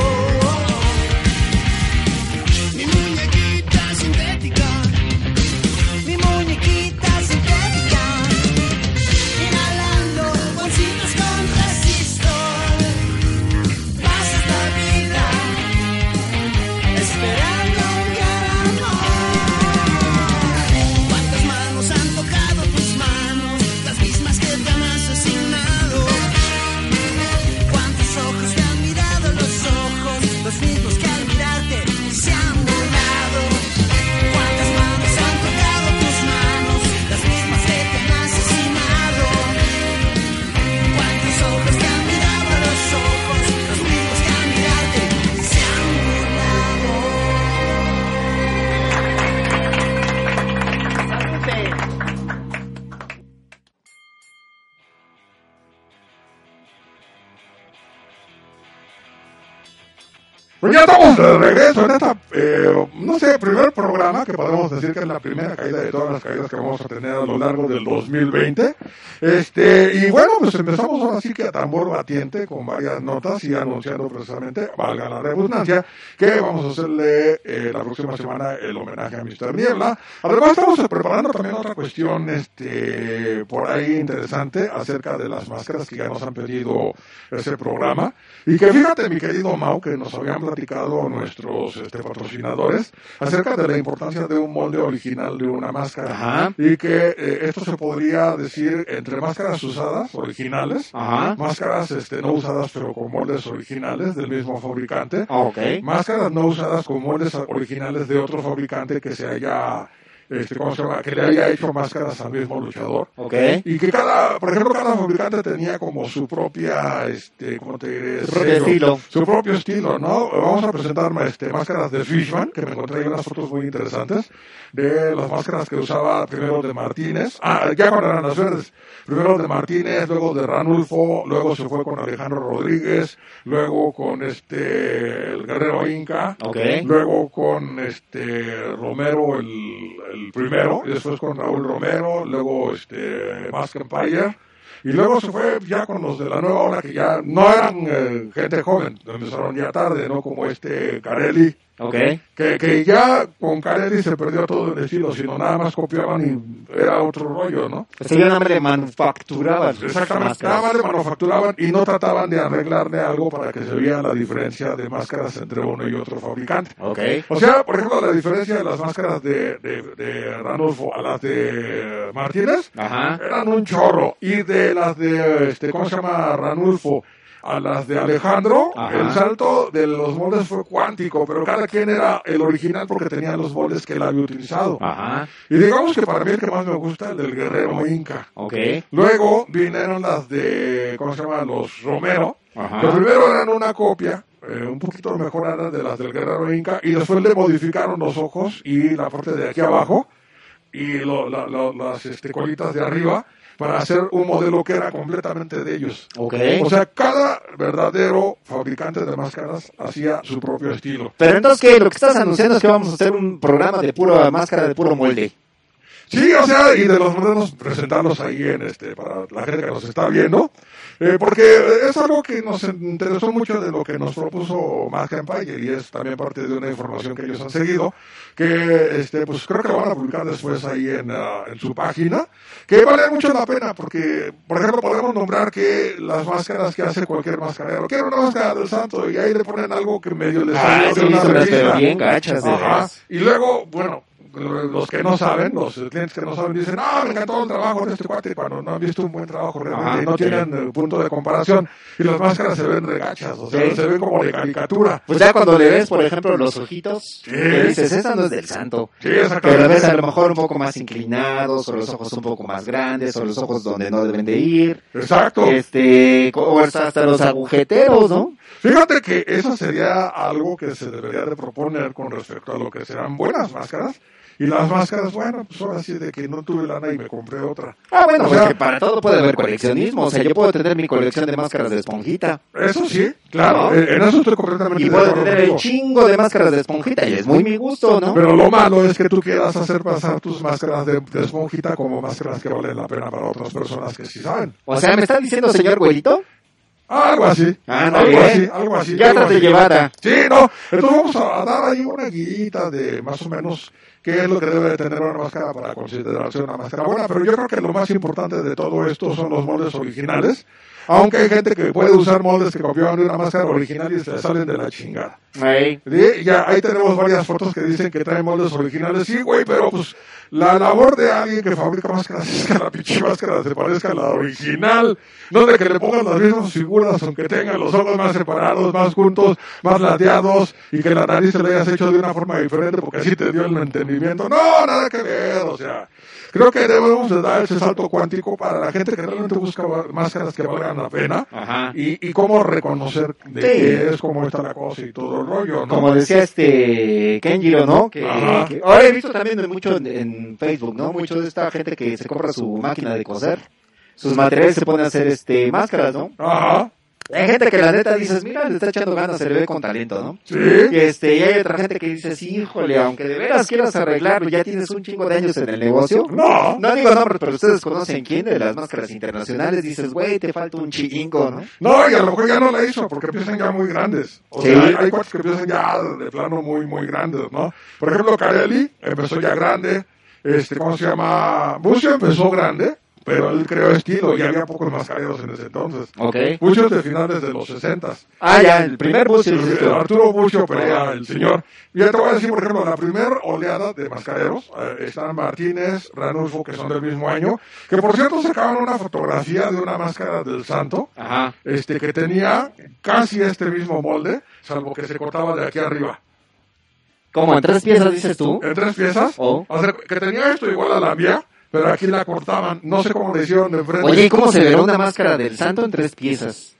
J: Mi muñequita sintética. Mi muñequita sintética. Inhalando bolsitas con resistor. Pasas la vida esperando un gran amor. ¿Cuántas manos han tocado tus manos? Las mismas que te han asesinado. ¿Cuántos ojos te han mirado los ojos? Los mismos que al mirarte se han burlado. ¿Cuántas manos han tocado tus manos? Las mismas que te han asesinado. ¿Cuántos ojos te han mirado a los ojos? Los mismos que al mirarte se han burlado.
B: Pues ya estamos de regreso en esta, no sé, primer programa que podemos decir que es la primera caída de todas las caídas que vamos a tener a lo largo del 2020. Y bueno, pues empezamos ahora sí que a tambor batiente con varias notas y anunciando precisamente, valga la redundancia, que vamos a hacerle la próxima semana el homenaje a Mr. Niebla. Además estamos preparando también otra cuestión por ahí interesante acerca de las máscaras que ya nos han pedido ese programa. Y que fíjate, mi querido Mau, que nos habían platicado nuestros patrocinadores acerca de la importancia de un molde original de una máscara.
D: Ajá.
B: Y que esto se podría decir entre máscaras usadas, originales,
D: Ajá.
B: máscaras no usadas pero con moldes originales del mismo fabricante,
D: Ok.
B: máscaras no usadas con moldes originales de otro fabricante que se haya... ¿cómo se llama? Que le haya hecho máscaras al mismo luchador.
D: Ok.
B: Y que por ejemplo, cada fabricante tenía como su propia, ¿cómo te diré?
D: Su propio estilo.
B: Su propio estilo, ¿no? Vamos a presentar máscaras de Fishman, que me encontré ahí unas fotos muy interesantes, de las máscaras que usaba primero de Martínez, ya cuando eran las verdes, primero de Martínez, luego de Ranulfo, luego se fue con Alejandro Rodríguez, luego con el Guerrero Inca,
D: Ok.
B: luego con Romero el primero, y después con Raúl Romero, luego Mask Empire, y luego se fue ya con los de la nueva ola que ya no eran gente joven, empezaron ya tarde, ¿no? Como Carelli,
D: Ok.
B: que ya con Carelli se perdió todo el estilo, sino nada más copiaban y era otro rollo, ¿no?
D: O sea, ya nada más le manufacturaban.
B: Exactamente, nada más le manufacturaban y no trataban de arreglarle algo para que se viera la diferencia de máscaras entre uno y otro fabricante.
D: Ok.
B: O sea, por ejemplo, la diferencia de las máscaras de Ranulfo a las de Martínez
D: Ajá.
B: eran un chorro, y de las de, ¿cómo se llama? Ranulfo a las de Alejandro,
D: Ajá.
B: el salto de los moldes fue cuántico, pero cada quien era el original porque tenía los moldes que él había utilizado.
D: Ajá.
B: Y digamos que para mí el que más me gusta es el del Guerrero Inca.
D: Ok.
B: Luego vinieron las de, ¿cómo se llama? Los Romero.
D: Ajá.
B: Que primero eran una copia, un poquito mejoradas de las del Guerrero Inca, y después le modificaron los ojos y la parte de aquí abajo, y las colitas de arriba, para hacer un modelo que era completamente de ellos.
D: Ok.
B: O sea, cada verdadero fabricante de máscaras hacía su propio estilo.
D: Pero entonces, ¿qué? Lo que estás anunciando es que vamos a hacer un programa de pura máscara, de puro molde.
B: Sí, o sea, y de los modelos presentarlos ahí para la gente que nos está viendo, porque es algo que nos interesó mucho de lo que nos propuso Mask Empire, y es también parte de una información que ellos han seguido, que pues creo que lo van a publicar después ahí en su página, que vale mucho la pena, porque, por ejemplo, podemos nombrar que las máscaras que hace cualquier mascarero, quiero una máscara del santo, y ahí le ponen algo que medio les salió de una
D: son las
B: revista.
D: bien gachas de
B: Ajá.
D: veras.
B: Y luego, bueno, los que no saben, los clientes que no saben dicen, me encantó el trabajo de este cuate, cuando no han visto un buen trabajo realmente.
D: Ajá,
B: Y no tienen punto de comparación, y las máscaras se ven regachas, o sea,
D: Sí.
B: se ven como de caricatura.
D: Pues ya cuando le ves, por ejemplo, los ojitos,
B: Sí.
D: que dices, esa no es del santo.
B: Sí,
D: Pero
B: exactamente.
D: ves a lo mejor un poco más inclinados, o los ojos un poco más grandes, o los ojos donde no deben de ir.
B: Exacto.
D: O hasta los agujeteros, ¿no?
B: Fíjate que eso sería algo que se debería de proponer con respecto a lo que serán buenas máscaras, Y las máscaras, bueno, pues ahora sí de que no tuve lana y me compré otra.
D: Bueno,
B: O sea,
D: porque para todo puede haber coleccionismo. O sea, yo puedo tener mi colección de máscaras de esponjita.
B: Eso sí, claro,
D: ¿No?
B: en eso estoy completamente
D: Y
B: de
D: puedo
B: acuerdo
D: tener el
B: contigo.
D: chingo de máscaras de esponjita. Y es muy mi gusto, ¿no?
B: Pero lo malo es que tú quieras hacer pasar tus máscaras de esponjita como máscaras que valen la pena para otras personas que sí saben.
D: O sea, ¿me está diciendo, señor güerito?
B: Algo así,
D: Ándale,
B: algo así.
D: Ya
B: algo
D: trate
B: así.
D: llevada.
B: Sí, no, entonces vamos a dar ahí una guita de más o menos qué es lo que debe de tener una máscara para considerarse una máscara buena, pero yo creo que lo más importante de todo esto son los moldes originales, aunque hay gente que puede usar moldes que copiaban de una máscara original y se salen de la chingada.
D: Ahí.
B: Sí, ya ahí tenemos varias fotos que dicen que traen moldes originales, sí, güey, pero pues la labor de alguien que fabrica máscaras es que la pinche máscara se parezca a la original, no de que le pongan las mismas figuras, aunque tengan los ojos más separados, más juntos, más ladeados, y que la nariz se la hayas hecho de una forma diferente porque así te dio el entendimiento. No, nada que ver, o sea, creo que debemos de dar ese salto cuántico para la gente que realmente busca máscaras que valgan la pena.
D: Ajá.
B: Y cómo reconocer de
D: Sí.
B: qué es, cómo está la cosa y todo el rollo, ¿no?
D: Como decía Kenjiro, ¿no?
B: Ajá.
D: Que ahora he visto también mucho en Facebook, ¿no? Mucho de esta gente que se compra su máquina de coser, sus materiales se pone a hacer máscaras, ¿no?
B: Ajá.
D: Hay gente que la neta dices, mira, le está echando ganas, se le ve con talento, ¿no?
B: Sí.
D: Y hay otra gente que dice, sí, híjole, aunque de veras quieras arreglarlo, ya tienes un chingo de años en el negocio.
B: No.
D: No digo nombres, pero ustedes conocen quién de las máscaras internacionales, dices, güey, te falta un chingo, ¿no?
B: No, y a lo mejor ya no la hizo porque empiezan ya muy grandes. O
D: Sí.
B: sea, hay cuates que empiezan ya de plano muy, muy grandes, ¿no? Por ejemplo, Carelli empezó ya grande. ¿Cómo se llama? Bucio empezó grande, pero él creó estilo y había pocos mascareros en ese entonces.
D: Ok.
B: Muchos de finales de los 60s.
D: Ah, ya, el primer Bucio.
B: Arturo Bucio Perea, el señor. Y ya te voy a decir, por ejemplo, la primera oleada de mascareros, están Martínez, Ranulfo, que son del mismo año, que por cierto sacaban una fotografía de una máscara del santo,
D: Ajá.
B: que tenía casi este mismo molde, salvo que se cortaba de aquí arriba.
D: ¿Cómo, en 3 piezas dices tú?
B: En 3 piezas,
D: Oh.
B: o sea, que tenía esto igual a la mía, pero aquí la cortaban, no sé cómo le hicieron de frente.
D: Oye, ¿y cómo se verá una máscara del santo en 3 piezas?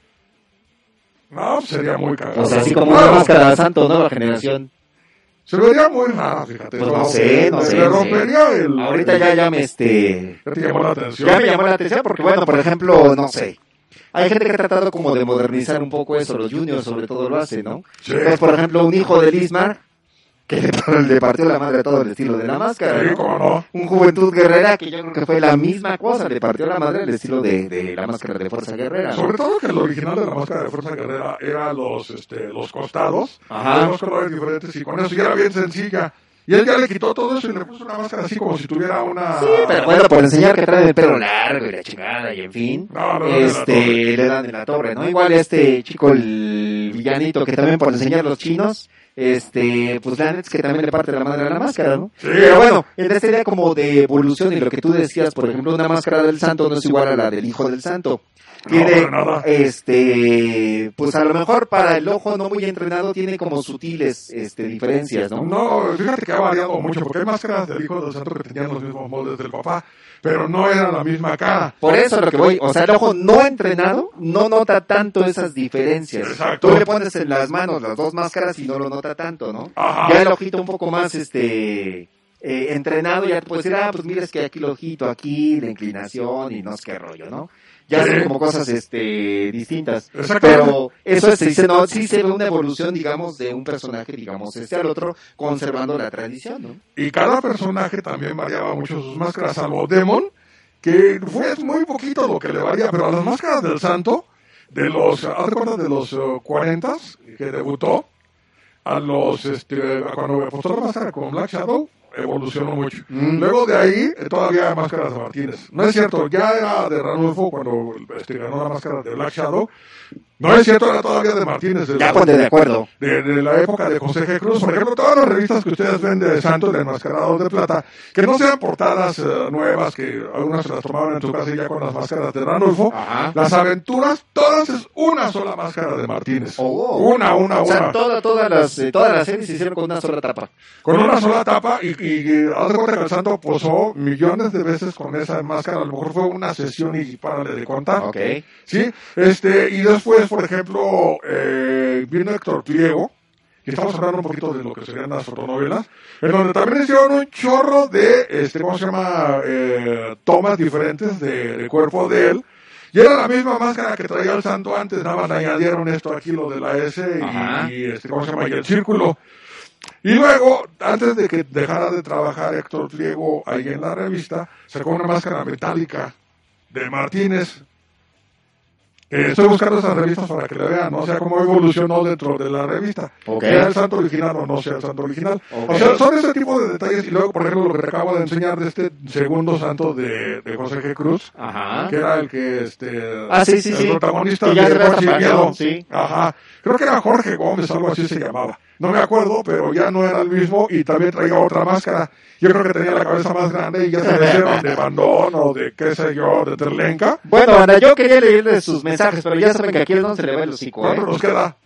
B: No, pues sería muy cagado.
D: O sea, así como una
B: Claro,
D: máscara del santo, nueva generación.
B: se vería muy raro, fíjate.
D: Pues no sé, no sé.
B: Le rompería el...
D: Ahorita ya me
B: Ya te llamó la atención.
D: Ya me llamó la atención porque, bueno, por ejemplo, no sé. Hay gente que ha tratado como de modernizar un poco eso, los juniors sobre todo lo hacen, ¿no?
B: Sí.
D: Entonces, por ejemplo, un hijo de Lismar, que le partió la madre a todo el estilo de la máscara,
B: Sí,
D: ¿no?
B: cómo no.
D: Un Juventud Guerrera que yo creo que fue la misma cosa, le partió la madre el estilo de la máscara de Fuerza Guerrera, ¿no?
B: Sobre todo que el original de la máscara de Fuerza Guerrera era los costados,
D: Ajá.
B: de los colores diferentes, y con eso ya era bien sencilla. Y él ya le quitó todo eso y le puso una máscara así como si tuviera una...
D: Sí, pero bueno, por enseñar que trae el pelo largo y la chingada y en fin,
B: No, le dan en la torre.
D: le dan en la torre, ¿no? Igual chico, el villanito, que también por enseñar a los chinos, pues la neta es que también le parte la madre a la máscara, ¿no?
B: Sí.
D: Pero bueno, en esta idea como de evolución y lo que tú decías, por ejemplo, una máscara del santo no es igual a la del hijo del santo. Tiene,
B: No, nada.
D: pues a lo mejor para el ojo no muy entrenado tiene como sutiles, diferencias, ¿no?
B: No, fíjate que ha variado mucho, porque hay máscaras del hijo del santo que tenían los mismos moldes del papá, pero no era la misma cara.
D: Por eso lo que voy, o sea, el ojo no entrenado no nota tanto esas diferencias.
B: Exacto.
D: Tú le pones en las manos las dos máscaras y no lo nota tanto, ¿no?
B: Ajá.
D: Ya el ojito un poco más, entrenado, ya te puedes decir, pues mira, es que aquí el ojito, aquí la inclinación y no sé qué rollo, ¿no? Ya
B: Sí.
D: son como cosas, distintas.
B: Exactamente.
D: Pero eso se dice, no, sí se ve una evolución, digamos, de un personaje, digamos, al otro, conservando la tradición, ¿no?
B: Y cada personaje también variaba mucho sus máscaras, salvo Demon, que fue muy poquito lo que le varía, pero a las máscaras del santo, ¿haz de cuenta de los 40s que debutó? A cuando apostó la máscara con Black Shadow, evolucionó mucho. Luego de ahí, todavía hay máscaras de Martínez. No es cierto, ya era de Ranulfo cuando ganó la máscara de Black Shadow. No es cierto, era todavía de Martínez.
D: Ya ponte de acuerdo.
B: De la época de José G. Cruz. Por ejemplo, todas las revistas que ustedes ven de Santo, de Enmascarados de Plata, que no sean portadas nuevas, que algunas se las tomaban en tu casa y ya con las máscaras de Ranulfo.
D: Ajá.
B: Las aventuras, todas es una sola máscara de Martínez.
D: Oh.
B: Una.
D: O sea, todas las series se hicieron con una sola tapa.
B: Con una sola tapa y haz de cuenta que el Santo posó millones de veces con esa máscara. A lo mejor fue una sesión y párale de contar.
D: Ok.
B: Sí, y después, por ejemplo, vino Héctor Pliego y estamos hablando un poquito de lo que serían las fotonovelas, en donde también hicieron un chorro de, ¿cómo se llama? Tomas diferentes de cuerpo de él. Y era la misma máscara que traía el santo antes, nada más le añadieron esto aquí, lo de la S y ¿cómo se llama? Y el círculo. Y luego, antes de que dejara de trabajar Héctor Pliego ahí en la revista, sacó una máscara metálica de Martínez. Estoy buscando esas revistas para que le vean, ¿no? O sea, cómo evolucionó dentro de la revista.
D: Okay.
B: Sea el santo original o no sea el santo original. Okay. O sea, son ese tipo de detalles. Y luego, por ejemplo, lo que te acabo de enseñar de este segundo santo de José G. Cruz, que era el que, el protagonista de Jorge Sin Miedo.
D: Sí.
B: Ajá. Creo que era Jorge Gómez, algo así se llamaba. No me acuerdo, pero ya no era el mismo y también traía otra máscara. Yo creo que tenía la cabeza más grande y ya se le hicieron de Bandón o de qué sé yo, de Terlenca.
D: Bueno, Ana, yo quería leerles sus mensajes, pero ya saben que aquí no se le va el hocico.
B: ¿Cuánto nos queda?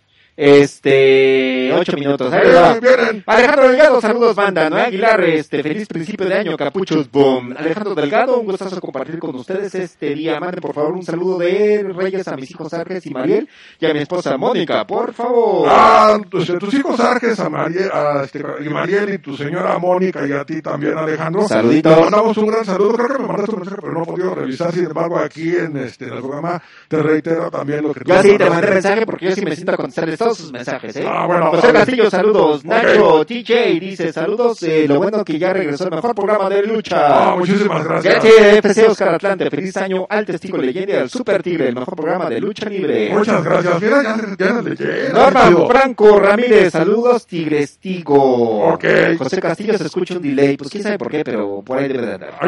D: 8 minutos. Alejandro Delgado, saludos banda. Noé Aguilar, feliz principio de año, capuchos, boom. Alejandro Delgado, un gustazo compartir con ustedes este día. Manden por favor un saludo de Reyes a mis hijos Arges y Mariel y a mi esposa Mónica, por favor.
B: Tus hijos Arges a Mariel, y Mariel y tu señora Mónica y a ti también, Alejandro.
D: Saluditos.
B: Te mandamos un gran saludo. Creo que me mandaste un mensaje, pero no he podido revisar. Sin embargo, aquí en el programa te reitero también lo que tú
D: yo sí te mandé mensaje porque yo sí me siento a contestarles todos sus mensajes,
B: bueno,
D: José Castillo, saludos. Nacho, TJ dice, saludos, lo bueno que ya regresó el mejor programa de lucha.
B: Muchísimas gracias.
D: FC Oscar Atlante, feliz año al Testigo Leyenda y al Super Tigre, el mejor programa de lucha libre.
B: Muchas gracias. Mira, ya leyenda.
D: Norman Franco Ramírez, saludos, Tigrestigo.
B: Okay.
D: José Castillo se escucha un delay, pues quién sabe por qué, pero por ahí debe de andar.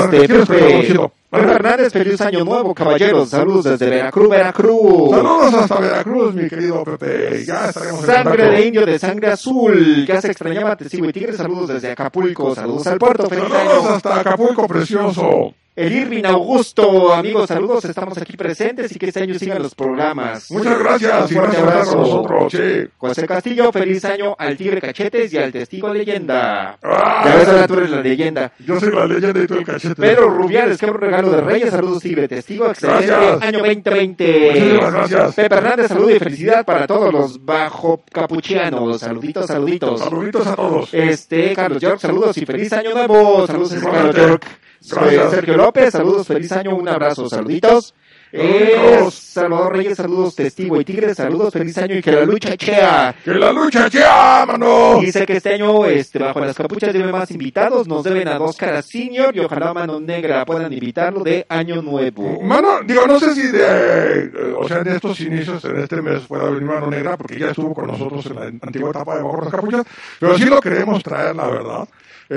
B: Pepe
D: Fernández, feliz año nuevo, caballeros. Saludos desde Veracruz.
B: Saludos hasta Veracruz, mi querido Pepe. Ya estaremos
D: Sangre de indio de sangre azul. Ya se extrañaba Testigo y Tigre. Saludos desde Acapulco. Saludos al puerto. Feliz
B: saludos
D: año.
B: Hasta Acapulco, precioso.
D: El Irving Augusto, amigos, saludos, estamos aquí presentes y que este año sigan los programas.
B: Muchas gracias,
D: un fuerte abrazo.
B: Con nosotros, sí.
D: José Castillo, feliz año al Tigre Cachetes y al Testigo Leyenda. Ya ves, ahora tú eres la leyenda.
B: Yo soy la leyenda y tú el cachete.
D: Pedro Rubiales, que un regalo de Reyes, saludos Tigre Testigo, excelente
B: gracias.
D: Año 2020.
B: Muchísimas gracias.
D: Pepe Hernández, saludo y felicidad para todos los bajo capuchianos. Saluditos.
B: Saluditos a todos.
D: Carlos York, saludos y feliz año nuevo. Saludos a Carlos York. Sergio López, saludos, feliz año, un abrazo, saluditos. Salvador Reyes, saludos, Testigo y Tigre, saludos, feliz año y que la lucha chea.
B: ¡Que la lucha chea, mano!
D: Dice que este año, bajo las capuchas debe más invitados, nos deben a 2 Caras Senior y ojalá Mano Negra puedan invitarlo de Año Nuevo.
B: Mano, no sé si en estos inicios, en este mes pueda venir Mano Negra, porque ya estuvo con nosotros en la antigua etapa de Bajo las Capuchas, pero sí lo queremos traer, la verdad.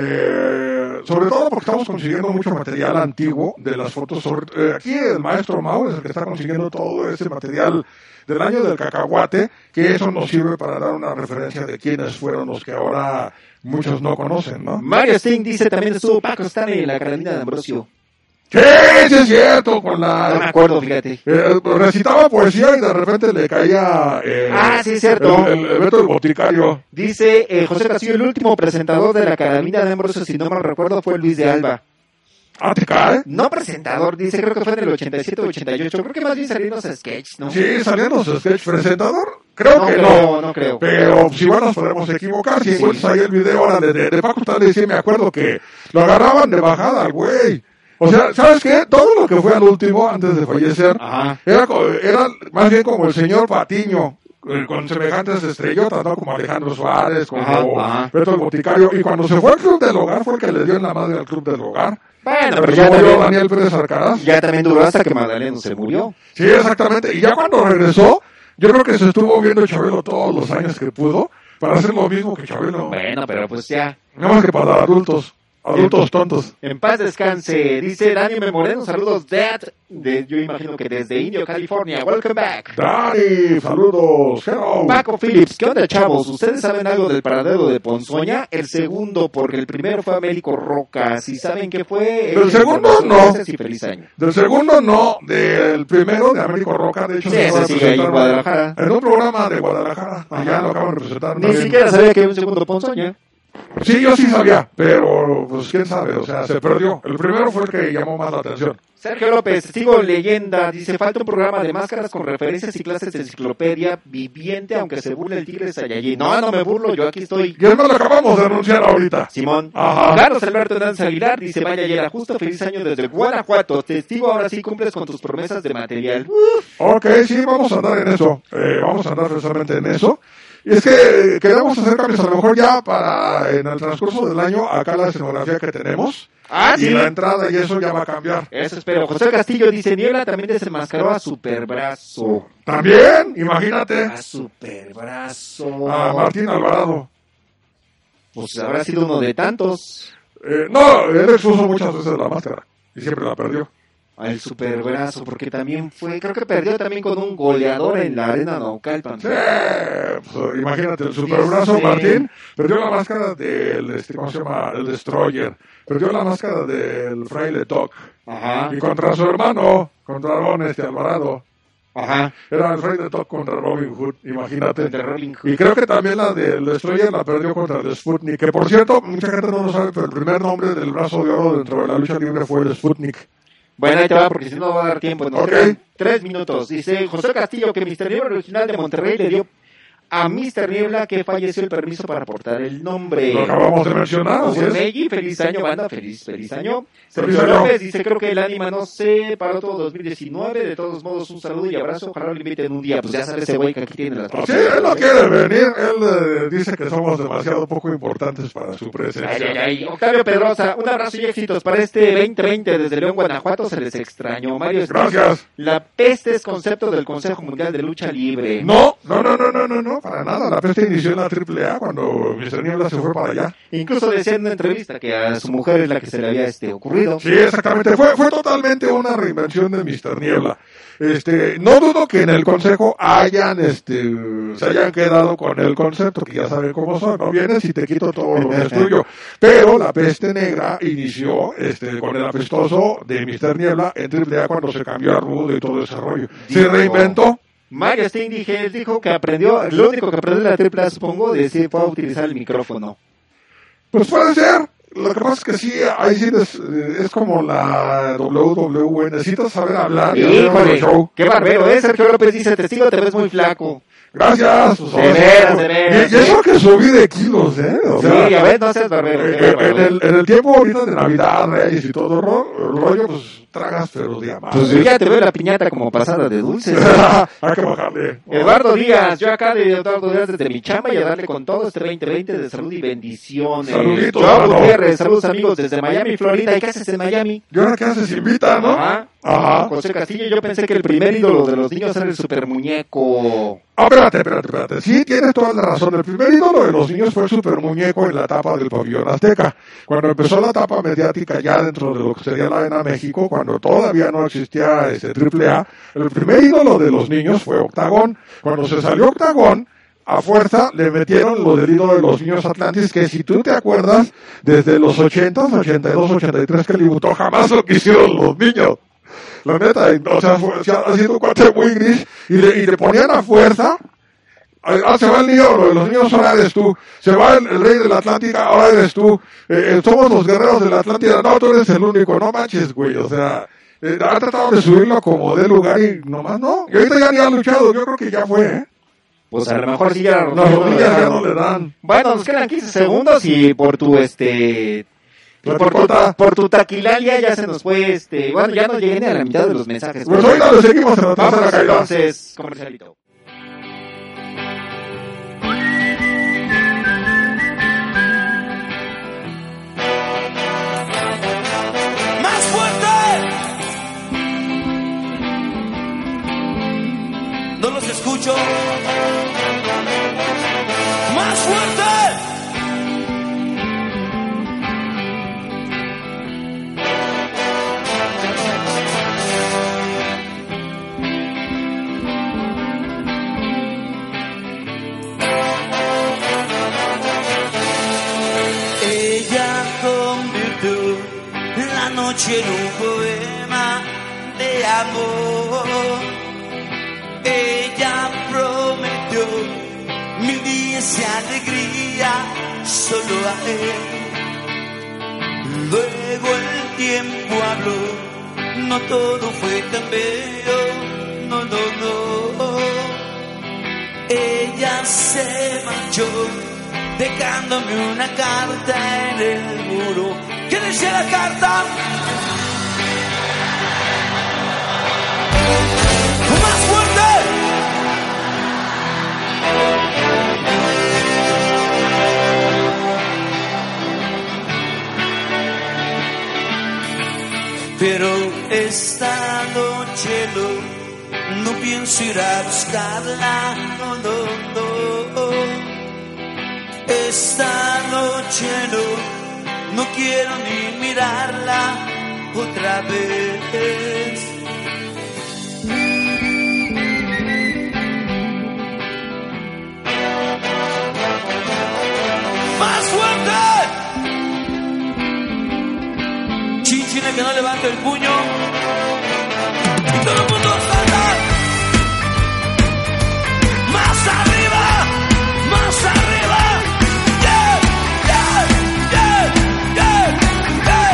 B: Sobre todo porque estamos consiguiendo mucho material antiguo de las fotos. Aquí el maestro Mau es el que está consiguiendo todo ese material del año del cacahuate, que eso nos sirve para dar una referencia de quiénes fueron los que ahora muchos no conocen, ¿no?
D: Mario Sting dice también estuvo Paco Stanley en la Carolina de Ambrosio.
B: Sí, es cierto, con la...
D: No me acuerdo, fíjate.
B: Recitaba poesía y de repente le caía...
D: sí, es cierto.
B: El Beto el Boticario.
D: Dice José Castillo, el último presentador de la Carolina de Ambrosio, si no mal recuerdo, fue Luis de Alba.
B: ¿Te cae?
D: No presentador, dice, creo que fue en el 87 o 88. Creo que más bien salían los sketches, ¿no?
B: Sí, salían los sketches. ¿Presentador? Creo que
D: no creo.
B: Pero si bueno, nos podemos equivocar. Si encuentras ahí el video ahora de Paco Stanley, sí me acuerdo que lo agarraban de bajada al güey. O sea, ¿sabes qué? Todo lo que fue al último, antes de fallecer, era más bien como el señor Patiño, con semejantes estrellotas, ¿no? Como Alejandro Suárez, como Beto el Boticario. Y cuando se fue al Club del Hogar, fue el que le dio en la madre al Club del Hogar.
D: Bueno,
B: pero ya murió Daniel Pérez Arcaraz.
D: Ya también duró hasta que Magdaleno se murió.
B: Sí, exactamente. Y ya cuando regresó, yo creo que se estuvo viendo Chabelo todos los años que pudo para hacer lo mismo que Chabelo.
D: Bueno, pero pues ya.
B: Nada más que para adultos tontos.
D: En paz descanse. Dice Dani Moreno, saludos, Dad. Yo imagino que desde Indio, California. Welcome back.
B: Dani, saludos. Hello.
D: Paco Phillips, ¿qué onda, chavos? ¿Ustedes saben algo del paradero de Ponzoña? El segundo, porque el primero fue Américo Roca. Si saben qué fue...
B: Del segundo, no.
D: Y feliz año.
B: Del segundo, no. Del primero, de Américo Roca, de hecho...
D: Sí, se sigue ahí en Guadalajara.
B: En un programa de Guadalajara. Allá lo acaban de presentar.
D: Ni siquiera sabía que había un segundo Ponzoña.
B: Sí, yo sí sabía, pero pues quién sabe, o sea, se perdió. El primero fue el que llamó más la atención.
D: Sergio López, sigo leyenda, dice, falta un programa de máscaras con referencias y clases de enciclopedia viviente, aunque se burle el tigre Saiyajin. No me burlo, yo aquí estoy.
B: Y es más, lo acabamos de anunciar ahorita.
D: Simón.
B: Ajá.
D: Carlos Alberto Hernández Aguilar dice, vaya Yera, justo feliz año desde Guanajuato. Testigo, ahora sí cumples con tus promesas de material.
B: Ok, sí, vamos a andar en eso. Vamos a andar precisamente en eso. Y es que queremos hacer cambios, a lo mejor ya para en el transcurso del año, acá la escenografía que tenemos.
D: Ah,
B: y
D: sí.
B: la entrada y eso ya va a cambiar.
D: Eso espero. José Castillo dice, Niebla también desenmascaró a Superbrazo.
B: También, imagínate.
D: A Superbrazo.
B: A Martín Alvarado.
D: Pues habrá sido uno de tantos.
B: No, él expuso muchas veces la máscara y siempre la perdió.
D: Al Superbrazo, porque también fue, creo que perdió también con un goleador en la arena Naucalpan.
B: Sí, pues, imagínate, el Superbrazo Martín perdió la máscara del, ¿cómo se llama? El Destroyer. Perdió la máscara del Fraile Toc.
D: Ajá.
B: Y contra su hermano, contra Ron Alvarado.
D: Ajá.
B: Era el Fraile Toc contra Robin Hood, imagínate.
D: Contra Robin Hood.
B: Y creo que también la del Destroyer la perdió contra el Sputnik. Que por cierto, mucha gente no lo sabe, pero el primer nombre del brazo de oro dentro de la lucha libre fue el Sputnik.
D: Bueno, ahí te va, porque si no va a dar tiempo. Nos
B: Okay.
D: quedan 3 minutos. Dice José Castillo que Mr. Niebla original de Monterrey le dio a Mr. Niebla, que falleció, el permiso para portar el nombre.
B: Lo acabamos de mencionar, así es.
D: Meggy, feliz año, banda, feliz año.
B: Feliz
D: Sergio
B: año.
D: López dice, creo que el ánima no se paró todo 2019. De todos modos, un saludo y abrazo. Ojalá lo inviten un día. Pues ya sabe ese güey que aquí tiene las
B: Sí, él no quiere venir. Él dice que somos demasiado poco importantes para su presencia.
D: Octavio Pedrosa, un abrazo y éxitos para este 2020 desde León, Guanajuato. Se les extrañó. Mario Estés,
B: Gracias.
D: la peste es concepto del Consejo Mundial de Lucha Libre.
B: No, para nada. La peste inició en la AAA cuando Mr. Niebla se fue para allá.
D: Incluso decía en una entrevista que a su mujer es la que se le había ocurrido.
B: Sí, exactamente. Fue totalmente una reinvención de Mr. Niebla. No dudo que en el consejo se hayan quedado con el concepto, que ya saben cómo son, no vienes y te quito todo lo que es tuyo. Pero la peste negra inició con el apestoso de Mr. Niebla en AAA cuando se cambió a Rudo y todo ese rollo. Se reinventó.
D: Mario Stein dijo que aprendió, lo único que aprendió de la AAA, supongo, fue a utilizar el micrófono.
B: Pues puede ser. Lo que pasa es que sí, ahí sí es como la WWE, necesitas saber hablar y hacer
D: Híjole,
B: el show.
D: qué barbero, Sergio López dice, testigo, te ves muy flaco.
B: Gracias.
D: De veras.
B: Y eso que subí de kilos, O sea,
D: sí, a ver, no seas barbero.
B: En el tiempo ahorita de Navidad, Reyes y todo el rollo, pues tragas, pero diamantes.
D: Pues yo ya te veo la piñata como pasada de dulces.
B: Hay que bajarle.
D: Eduardo Díaz, yo acá de Eduardo Díaz desde mi chamba y a darle con todo este 2020 de salud y bendiciones.
B: Saluditos,
D: Joao
B: mano.
D: Gutiérrez, saludos amigos desde Miami, Florida. ¿Y qué haces en Miami?
B: ¿Y ahora qué haces? Invita, ¿no? Ajá.
D: José Castillo, yo pensé que el primer ídolo de los niños era el super muñeco.
B: Espérate. Sí, tienes toda la razón. El primer ídolo de los niños fue el super muñeco en la etapa del pabellón azteca. Cuando empezó la etapa mediática ya dentro de lo que sería la Arena México, cuando todavía no existía AAA, el primer ídolo de los niños fue Octagón. Cuando se salió Octagón, a fuerza le metieron lo del ídolo de los niños Atlantis, que si tú te acuerdas, desde los 80, 82, 83 que le gustó, jamás lo quisieron los niños. La neta, o sea, ha sido un cuate muy gris y le ponían a fuerza. Se va el niño, lo de los niños ahora eres tú. Se va el rey de la Atlántica, ahora eres tú. Somos los guerreros de la Atlántida, no, tú eres el único, no manches, güey. O sea, ha tratado de subirlo como de lugar y nomás no. Y ahorita ya ni ha luchado, yo creo que ya fue,
D: Pues a lo mejor sí ya
B: las rodillas ya no le dan.
D: Bueno, nos quedan 15 segundos y por tu por tu taquilalia ya se nos fue bueno, ya no llegué ni a la mitad de los mensajes.
B: Pues ahorita le seguimos en la tercera
D: Vámonos
B: caída.
D: entonces, comercialito.
J: ¡Más fuerte! No los escucho. ¡Más fuerte! Ella convirtió la noche en un poema de amor. Ella prometió 1000 días de alegría solo a él. Luego el tiempo habló, no todo fue tan bello, no, no, no. Ella se marchó, dejándome una carta en el muro. ¿Qué decía la carta? ¡Más fuerte! Pero esta noche no pienso ir a buscarla, no, no, no. Esta noche no quiero ni mirarla otra vez. ¡Más fuerte! Chinchine que no levante el puño. Y todo el mundo salta. ¡Más arriba! ¡Más arriba! ¡Yeah! ¡Yeah! ¡Yeah! ¡Yeah! ¡Yeah!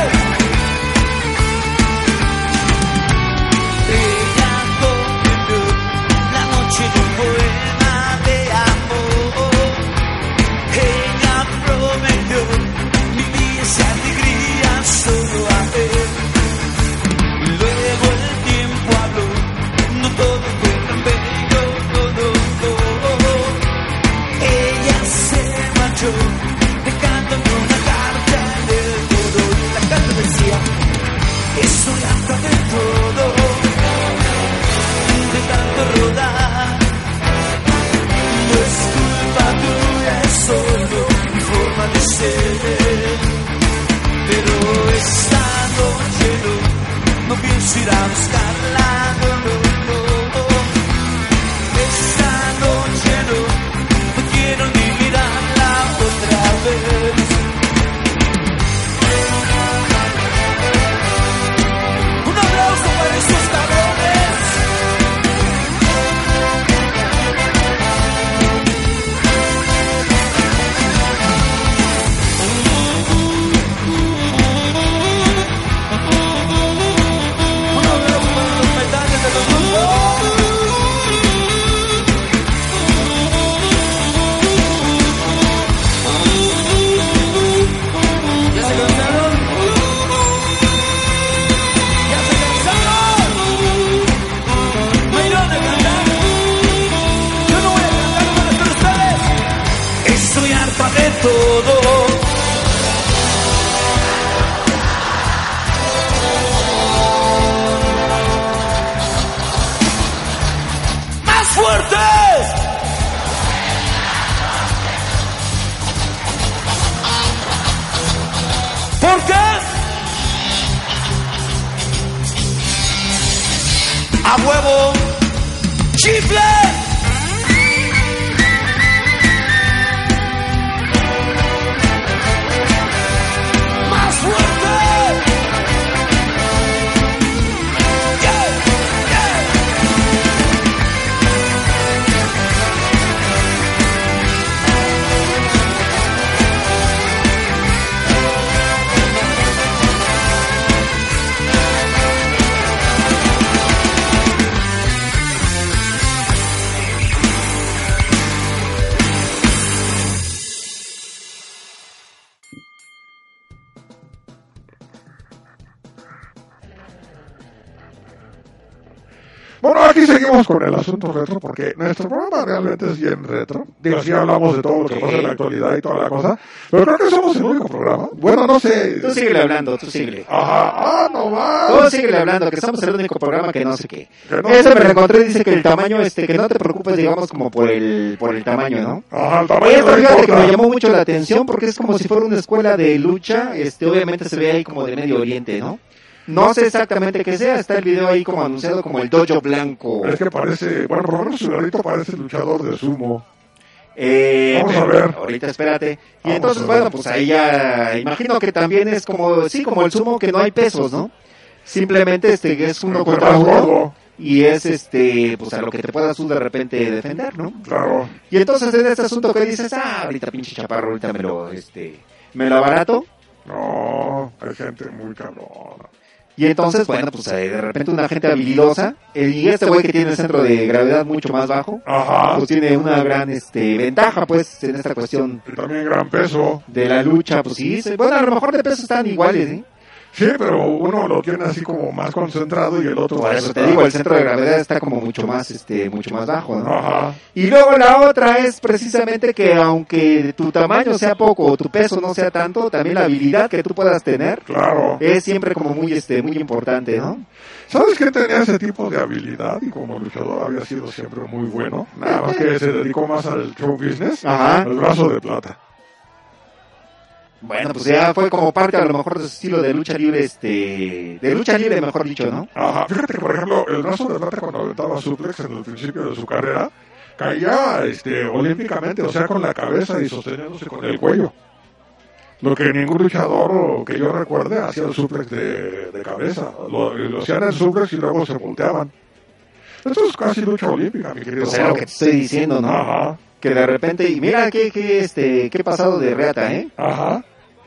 J: Ella convirtió la noche en un poema de amor. Ella prometió vivir esa alegría solo a él. Luego el tiempo habló, no todo fue tan bello, no, no, no. Ella se marchó, dejándome una carta en el muro. Y la carta decía: estoy harta de todo, de tanto rodar. No es culpa tuya, es solo mi forma de ser. Pero esta noche no pienso ir a buscarla, no, no, no. Esta noche no quiero ni mirarla otra vez. Un aplauso para estos cabrones. Estoy harta de todo. ¡Más fuerte! ¿Por qué? ¡A huevo! ¡Chifle! ¡Más fuerte! ¡Yeah! ¡Yeah!
B: Bueno, aquí seguimos con el asunto retro, porque nuestro programa realmente es bien retro. Digo, sí hablamos de todo lo que pasa en la actualidad y toda la cosa, pero creo que somos el único programa. Bueno, no sé.
D: Tú síguele hablando, tú síguele.
B: Ajá, no más.
D: Tú síguele hablando, que somos el único programa que no sé qué.
B: No
D: Ese me reencontré, dice que el tamaño, que no te preocupes, digamos, como por el tamaño, ¿no?
B: Ajá, el tamaño
D: Esto,
B: no
D: fíjate que
B: importa.
D: me llamó mucho la atención porque es como si fuera una escuela de lucha, obviamente se ve ahí como de Medio Oriente, ¿no? No sé exactamente qué sea, está el video ahí como anunciado como el dojo blanco.
B: Es que parece, bueno, por lo menos su garrito parece luchador de sumo. Vamos a ver.
D: Ahorita espérate. Y
B: Vamos
D: entonces,
B: a ver.
D: bueno, pues ahí ya imagino que también es como, sí, como el sumo que no hay pesos, ¿no? Simplemente es uno
B: Pero
D: contra
B: más
D: uno.
B: gordo.
D: y es pues a lo que te puedas tú de repente defender, ¿no?
B: Claro.
D: Y entonces en este asunto que dices, ahorita pinche chaparro, ahorita me lo abarato.
B: No, hay gente muy cabrona.
D: Y entonces, bueno, pues de repente una gente habilidosa, y este güey que tiene el centro de gravedad mucho más bajo,
B: Ajá.
D: pues tiene una gran ventaja, pues, en esta cuestión.
B: Y también gran peso.
D: De la lucha, pues sí, bueno, a lo mejor de peso están iguales, ¿eh?
B: Sí, pero uno lo tiene así como más concentrado y el otro...
D: Por eso te digo, el centro de gravedad está como mucho más bajo, ¿no?
B: Ajá.
D: Y luego la otra es precisamente que aunque tu tamaño sea poco o tu peso no sea tanto, también la habilidad que tú puedas tener,
B: claro,
D: es siempre como muy importante, ¿no?
B: ¿Sabes quién tenía ese tipo de habilidad? Y como luchador había sido siempre muy bueno, nada más que se dedicó más al show business.
D: Ajá.
B: El Brazo de Plata.
D: Bueno, pues ya fue como parte a lo mejor de su estilo de lucha libre, de lucha libre mejor dicho, ¿no?
B: Ajá, fíjate que por ejemplo, el Brazo de Plata cuando aventaba suplex en el principio de su carrera, caía olímpicamente, o sea, con la cabeza y sosteniéndose con el cuello. Lo que ningún luchador que yo recuerde hacía el suplex de cabeza. Lo hacían el suplex y luego se volteaban. Esto es casi lucha olímpica, mi querido.
D: O sea, lo que te estoy diciendo, ¿no?
B: Ajá.
D: Que de repente, y mira qué pasado de reata, ¿eh?
B: Ajá.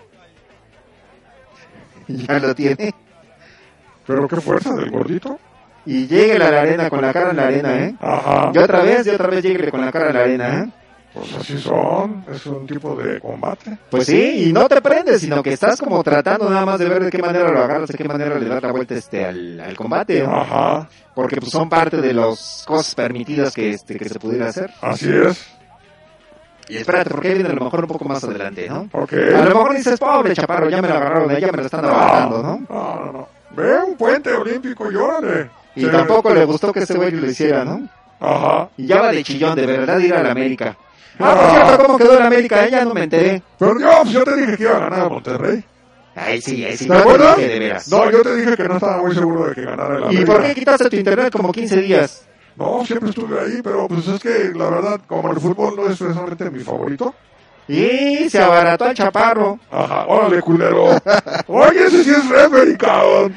D: Ya lo tiene.
B: Pero qué fuerza del gordito.
D: Y lléguele a la arena con la cara en la arena, ¿eh?
B: Ajá.
D: Y otra vez lléguele con la cara en la arena, ¿eh?
B: Pues así son, es un tipo de combate.
D: Pues sí, y no te prendes, sino que estás como tratando nada más de ver de qué manera lo agarras, de qué manera le das la vuelta al combate, ¿no?
B: Ajá.
D: Porque pues son parte de las cosas permitidas que se pudiera hacer.
B: Así es.
D: Y espérate, porque viene a lo mejor un poco más adelante, ¿no?
B: Ok.
D: A lo mejor dices, pobre chaparro, ya me lo agarraron, ya me lo están aguantando, ¿no?
B: No. Ve un puente olímpico y órale.
D: Y tampoco le gustó que ese güey lo hiciera, ¿no?
B: Ajá.
D: Y ya va de chillón, de verdad, ir a la América. Por cierto, ¿cómo quedó la América? Ya no me enteré.
B: Pero yo te dije que iba a ganar a Monterrey.
D: Ay, sí,
B: ¿Te
D: no
B: acuerdas?
D: te dije de veras.
B: No, yo te dije que no estaba muy seguro de que ganara el América.
D: ¿Y por qué quitaste tu internet como 15 días?
B: No, siempre estuve ahí, pero pues es que la verdad, como el fútbol no es precisamente mi favorito.
D: Y se abarató al chaparro.
B: Ajá, órale, culero. Oye, ese sí es referee, cabrón.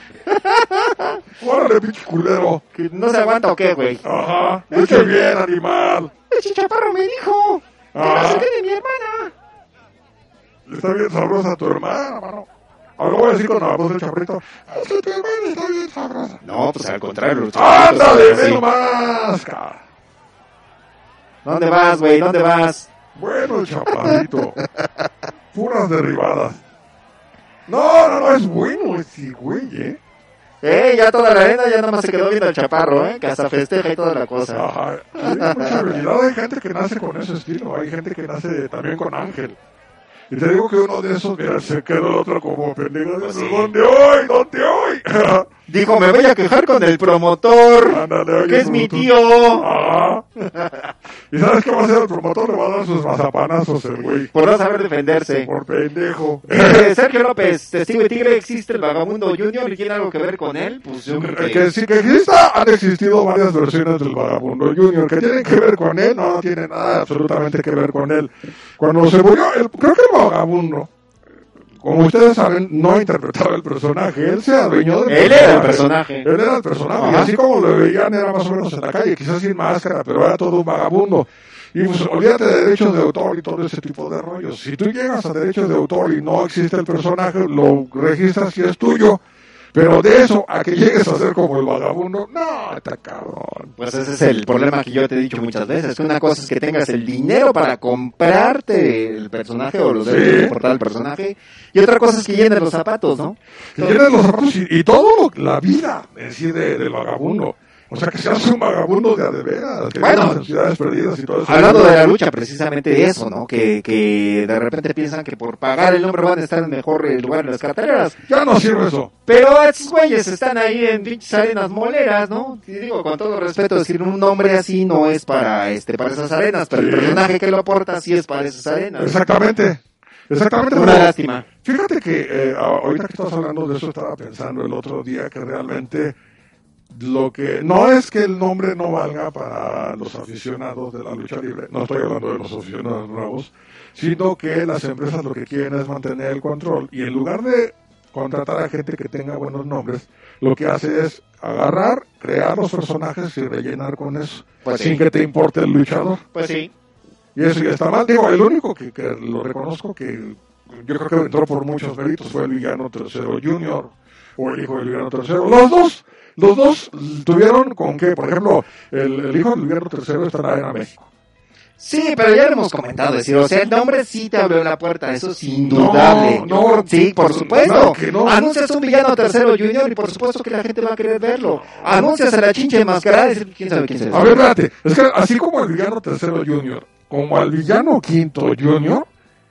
B: Órale, pinche culero.
D: ¿Que no se aguanta o qué, güey?
B: Ajá, eche bien, animal.
D: Ese chaparro me dijo que no se quede mi hermana.
B: Está bien sabrosa tu hermana, mano. Ahora voy a decir con la voz del chaparrito. Es que tu hermana está bien sabrosa.
D: No, pues al contrario.
B: ¡Ándale, ven más!
D: ¿Dónde vas, güey? ¿Dónde vas?
B: Bueno, el chaparrito. Puras derribadas. No, es bueno ese güey,
D: Ya toda la arena ya nada más se quedó viendo al chaparro, que hasta festeja y toda la cosa.
B: Ajá, hay mucha habilidad, hay gente que nace con ese estilo, hay gente que nace también con ángel. Y te digo que uno de esos, mira, se quedó el otro como pendejo.
D: Pues sí.
B: ¿Dónde hoy?
D: Dijo, me voy a quejar con el promotor.
B: Ándale,
D: que es mi tío.
B: Ajá. ¿Y sabes qué va a hacer el promotor? Le va a dar sus mazapanazos el güey.
D: Por no saber defenderse.
B: Por pendejo.
D: Sergio López, testigo y tigre, ¿existe el Vagabundo Junior y tiene algo que ver con él? Pues yo creo
B: que sí que exista, han existido varias versiones del Vagabundo Junior que tienen que ver con él, no tiene nada absolutamente que ver con él. Cuando se murió, creo que el Vagabundo, como ustedes saben, no interpretaba el personaje, él se adueñó del personaje.
D: Él era el personaje.
B: Él era el personaje, y así como lo veían era más o menos en la calle, quizás sin máscara, pero era todo un vagabundo. Y pues olvídate de derechos de autor y todo ese tipo de rollos. Si tú llegas a derechos de autor y no existe el personaje, lo registras y es tuyo. Pero de eso a que llegues a ser como el vagabundo, no, está cabrón.
D: Pues ese es el problema que yo te he dicho muchas veces. Que una cosa es que tengas el dinero para comprarte el personaje o los derechos de portar el personaje. Y otra cosa es que llenes los zapatos, ¿no?
B: Que llenes los zapatos y todo la vida en sí del vagabundo. O sea, que seas un vagabundo de a de veras, que
D: bueno,
B: las necesidades perdidas y todo eso.
D: Hablando de la lucha, precisamente de eso, ¿no? Que de repente piensan que por pagar el nombre van a estar en mejor lugar en las carteleras.
B: Ya no sirve eso.
D: Pero estos güeyes están ahí en pinches arenas moleras, ¿no? Y digo, con todo respeto, decir un nombre así no es para esas arenas, pero el personaje que lo aporta sí es para esas arenas.
B: Exactamente.
D: Una lástima.
B: Fíjate que ahorita que estás hablando de eso, estaba pensando el otro día que realmente lo que no es que el nombre no valga para los aficionados de la lucha libre, no estoy hablando de los aficionados nuevos, sino que las empresas lo que quieren es mantener el control y en lugar de contratar a gente que tenga buenos nombres, lo que hace es agarrar, crear los personajes y rellenar con eso,
D: Pues
B: sin
D: sí.
B: que te importe el luchador.
D: Pues sí.
B: Y eso ya está mal. Digo, el único que lo reconozco que yo creo que entró por muchos méritos fue el villano tercero Junior, o el hijo del villano tercero. Los dos tuvieron con que, por ejemplo, el hijo del villano tercero está en Arena México.
D: Sí, pero ya lo hemos comentado, decir, o sea, el nombre sí te abrió la puerta, eso es indudable.
B: No,
D: sí, por supuesto.
B: claro que no.
D: Anuncias un villano tercero Junior y por supuesto que la gente va a querer verlo. Anuncias a la chinche enmascarada y decir, quién sabe quién se
B: A ver, espérate, es que así como el villano tercero Junior, como al villano quinto Junior,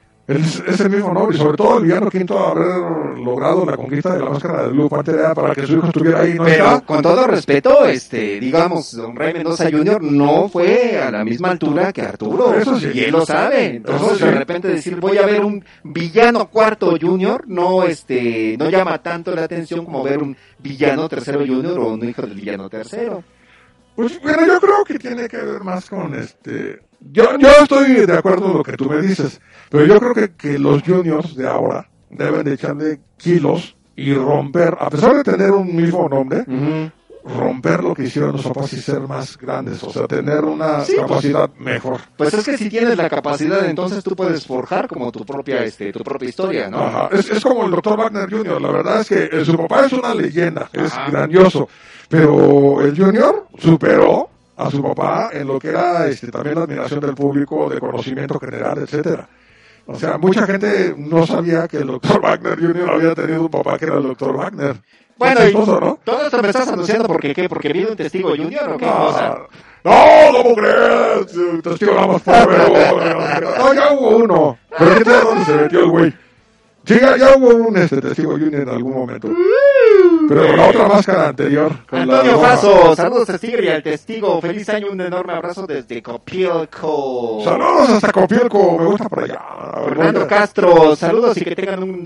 B: es el mismo nombre, y sobre todo el villano quinto haber logrado la conquista de la máscara de Blue Panther era para que su hijo estuviera ahí, ¿no?
D: Pero
B: está?
D: con todo respeto, digamos, don Ray Mendoza Jr. no fue a la misma altura que Arturo.
B: Eso sí.
D: Y él lo sabe. Entonces,
B: Eso sí.
D: de repente decir, voy a ver un villano cuarto Junior, no llama tanto la atención como ver un villano tercero Junior o un hijo del villano tercero.
B: Pues bueno, yo creo que tiene que ver más con Yo estoy de acuerdo en lo que tú me dices, pero yo creo que los juniors de ahora deben de echarle kilos y romper, a pesar de tener un mismo nombre, romper lo que hicieron los papás y ser más grandes, o sea, tener una capacidad mejor.
D: Pues es que si tienes la capacidad, entonces tú puedes forjar como tu propia historia, ¿no?
B: Ajá. Es como el Dr. Wagner Jr., la verdad es que su papá es una leyenda, es grandioso, pero el Junior superó a su papá en lo que era también la admiración del público, de conocimiento general, etcétera. O sea, mucha gente no sabía que el Dr. Wagner Jr. había tenido un papá que era el Dr. Wagner.
D: Bueno,
B: Es
D: y
B: chistoso, ¿no?
D: todo esto me estás anunciando porque ¿qué? ¿Porque viene un testigo Junior o qué cosa?
B: No, ¿cómo crees? Testigo nada más para ver. No, ya hubo uno. Pero ¿qué tal dónde se metió el güey? Sí, ya hubo un testigo Junior en algún momento. Pero con la otra máscara anterior. Con la
D: Antonio
B: roja.
D: Faso, saludos testigo y al testigo. Feliz año, un enorme abrazo desde Copilco.
B: Saludos hasta Copielco, me gusta por allá.
D: Fernando Castro, saludos y que tengan un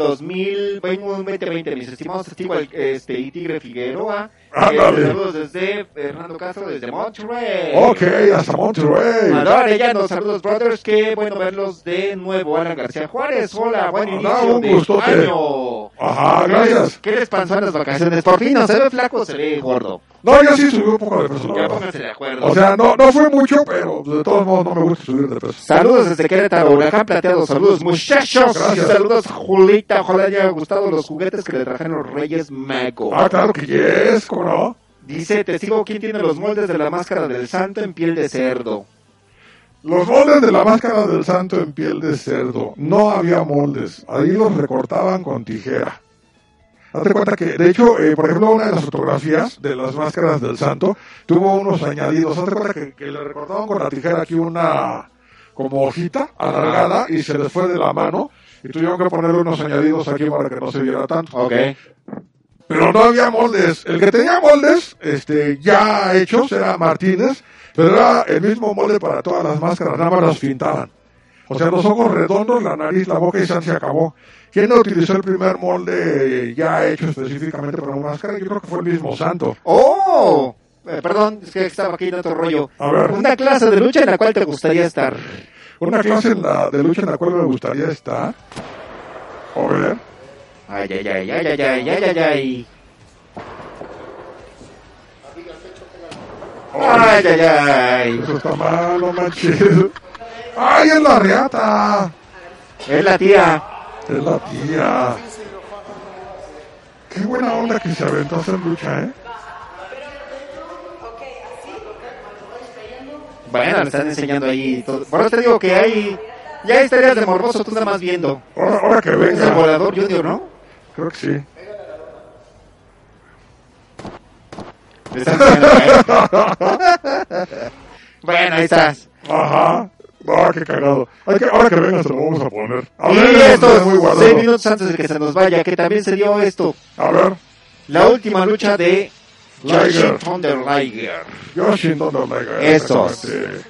D: 2020, mis estimados testigos, y Tigre Figueroa.
B: Ándale.
D: Saludos desde Fernando Castro, desde Monterrey.
B: Ok, hasta Monterrey.
D: Manuel Arellano, saludos brothers, qué bueno verlos de nuevo. Alan García Juárez, hola, buen inicio
B: un
D: de
B: gustote.
D: año.
B: Ajá, gracias.
D: ¿Qué les pasó en las vacaciones? Por fin, no se ve flaco, se ve gordo.
B: No, yo sí subí un poco de peso. la
D: Ya
B: verdad.
D: pónganse de acuerdo.
B: O sea, no fue mucho, pero de todos modos no me gusta subir de peso.
D: Saludos desde Querétaro, Huracán Plateado, saludos muchachos.
B: Gracias.
D: Saludos Julita, ojalá le haya gustado los juguetes que le trajeron los Reyes Magos.
B: Ah, claro que yes, ¿cómo no?
D: Dice, testigo, ¿quién tiene los moldes de la máscara del santo en piel de cerdo?
B: Los moldes de la máscara del santo en piel de cerdo. No había moldes. Ahí los recortaban con tijera. Date cuenta que, de hecho, por ejemplo, una de las fotografías de las máscaras del santo tuvo unos añadidos. Date cuenta que le recortaban con la tijera aquí una como hojita alargada y se les fue de la mano. Y tuvieron que ponerle unos añadidos aquí para que no se viera tanto.
D: Ok.
B: Pero no había moldes. El que tenía moldes, ya hechos, era Martínez, pero era el mismo molde para todas las máscaras, nada más las pintaban. O sea, los ojos redondos, la nariz, la boca y se acabó. ¿Quién utilizó el primer molde ya hecho específicamente para una máscara? Yo creo que fue el mismo santo.
D: ¡Oh! Perdón, es que estaba aquí en otro rollo.
B: A ver.
D: Una clase de lucha en la cual te gustaría estar.
B: Una clase de lucha en la cual me gustaría estar. A ver.
D: Ay, ay, ay, ay, ay, ay, ay, ay, ay. Ay, ay, ay.
B: Eso está mal, no manches. ¡Ay, es la reata!
D: Es la tía.
B: Es la tía. Qué buena onda que se aventó a hacer lucha, ¿eh?
D: Bueno, le están enseñando ahí todo. Por eso te digo que hay... Ya estarías de morboso, tú nada más viendo.
B: Ahora que
D: Es el
B: venga.
D: volador Junior, ¿no?
B: Creo que sí.
D: Le están enseñando ahí. Bueno, ahí estás.
B: Ajá. Ah, qué cagado. Ahora que venga se lo vamos a poner. A
D: Y
B: ver,
D: estos
B: muy guardado.
D: 6 minutos antes de que se nos vaya, que también se dio esto.
B: A ver.
D: La última lucha de
B: Liger.
D: Yoshin Thunder Liger.
B: Yoshin Thunder Liger.
D: Esos.
B: exactamente.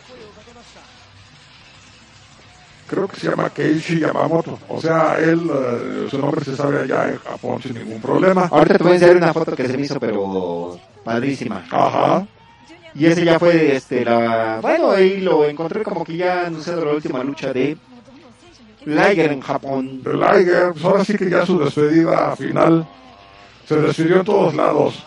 B: Creo que se llama Keiichi Yamamoto. O sea, él, su nombre se sabe allá en Japón sin ningún problema.
D: Ahorita te voy a enseñar una foto que se me hizo, pero padrísima.
B: Ajá.
D: Y ese ya fue, bueno, ahí lo encontré como que ya anunciado la última lucha de Liger en Japón.
B: De Liger, pues ahora sí que ya su despedida final se despidió en todos lados.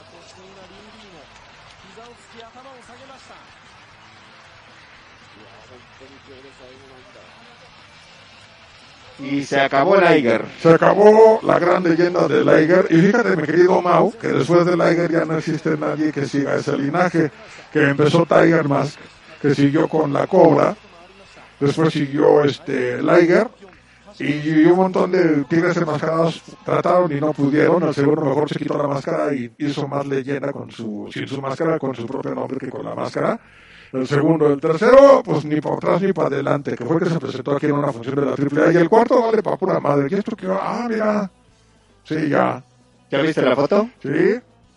D: Y se acabó Liger.
B: Se acabó la gran leyenda de Liger. Y fíjate, mi querido Mau, que después de Liger ya no existe nadie que siga ese linaje. Que empezó Tiger Mask, que siguió con la Cobra. Después siguió Liger. Y un montón de tigres enmascarados trataron y no pudieron. El segundo mejor se quitó la máscara y hizo más leyenda sin su máscara, con su propio nombre que con la máscara. El segundo, el tercero, pues ni para atrás ni para adelante, que fue el que se presentó aquí en una función de la AAA. Y el cuarto vale para pura madre. Y esto que mira. Sí, ya.
D: ¿Ya viste la foto?
B: Sí,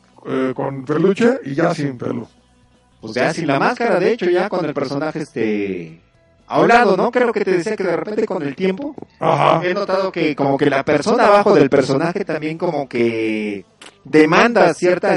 B: con peluche y ya sin pelo.
D: Pues ya sin la máscara, de hecho, ya con el personaje a un lado, ¿no? Creo que te decía que de repente con el tiempo he notado que como que la persona abajo del personaje también como que demanda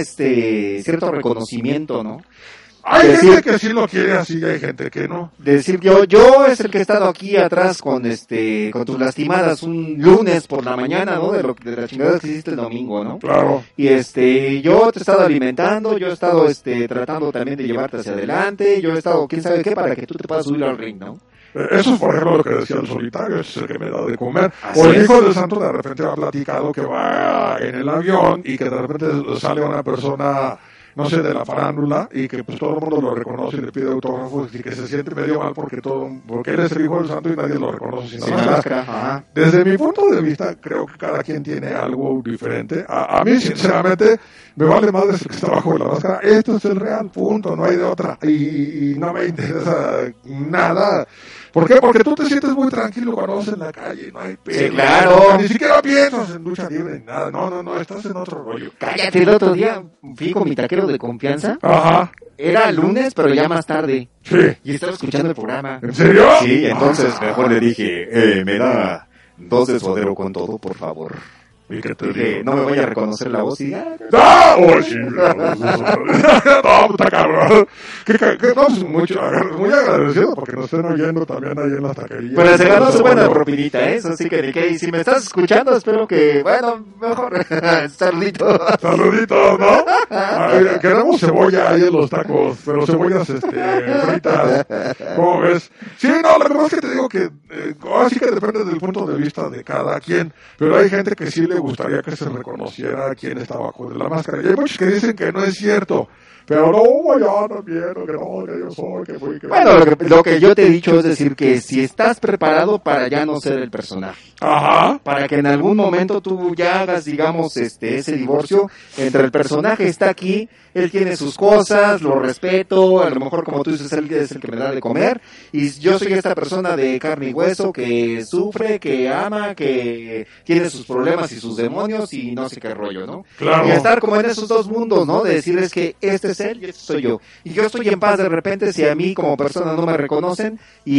D: cierto reconocimiento, ¿no?
B: Hay gente que sí lo quiere así y hay gente que no.
D: Decir yo es el que he estado aquí atrás con tus lastimadas un lunes por la mañana, ¿no? De las chingadas que hiciste el domingo, ¿no?
B: Claro.
D: Y yo te he estado alimentando, yo he estado tratando también de llevarte hacia adelante, yo he estado quién sabe qué para que tú te puedas subir al ring, ¿no?
B: Eso es, por ejemplo, lo que decía el solitario, ese es el que me da de comer. O el hijo del santo de repente ha platicado que va en el avión y que de repente sale una persona, no sé, de la farándula, y que pues todo el mundo lo reconoce y le pide autógrafos y que se siente medio mal porque él es el hijo del santo y nadie lo reconoce sin máscara. Desde mi punto de vista, creo que cada quien tiene algo diferente. A mí, sinceramente, me vale más desde que está bajo de la máscara. Esto es el real, punto, no hay de otra. Y no me interesa nada. ¿Por qué? Porque tú te sientes muy tranquilo cuando vas en la calle, no hay pelo.
D: Sí, claro.
B: Ni siquiera piensas en lucha libre ni nada. No, estás en otro rollo.
D: Cállate, el otro día fui con mi taquero de confianza.
B: Ajá.
D: Era lunes, pero ya más tarde.
B: Sí.
D: Y estaba escuchando el programa.
B: ¿En serio?
D: Sí, entonces mejor le dije, me da 2 de suadero con todo, por favor.
B: ¿Y qué te
D: dije? No me vaya a reconocer la voz y ya.
B: ¡Ah! ¡Oh, sí! No, puta cabrón. Muy agradecido porque nos estén oyendo también ahí en las taquerías.
D: Pero se ganó su buena propinita, ¿eh? Así que y si me estás escuchando, espero que, bueno, mejor. Saluditos.
B: Saluditos, ¿no? Queremos cebolla ahí en los tacos, pero cebollas fritas. ¿Cómo ves? Sí, no, la verdad es que te digo que ahora sí que depende del punto de vista de cada quien, pero hay gente que sí le gustaría que se reconociera quién está bajo de la máscara. Y hay muchos que dicen que no es cierto. Pero no, yo no quiero, que no, que yo soy, que fui, que...
D: Bueno, lo que yo te he dicho es decir que si estás preparado para ya no ser el personaje.
B: Ajá.
D: Para que en algún momento tú ya hagas, digamos, ese divorcio entre el personaje está aquí, él tiene sus cosas, lo respeto, a lo mejor como tú dices, él es el que me da de comer, y yo soy esta persona de carne y hueso que sufre, que ama, que tiene sus problemas y sus demonios y no sé qué rollo, ¿no?
B: Claro.
D: Y estar como en esos dos mundos, ¿no? De decirles que este es él y este soy yo. Y yo estoy en paz de repente si a mí como persona no me reconocen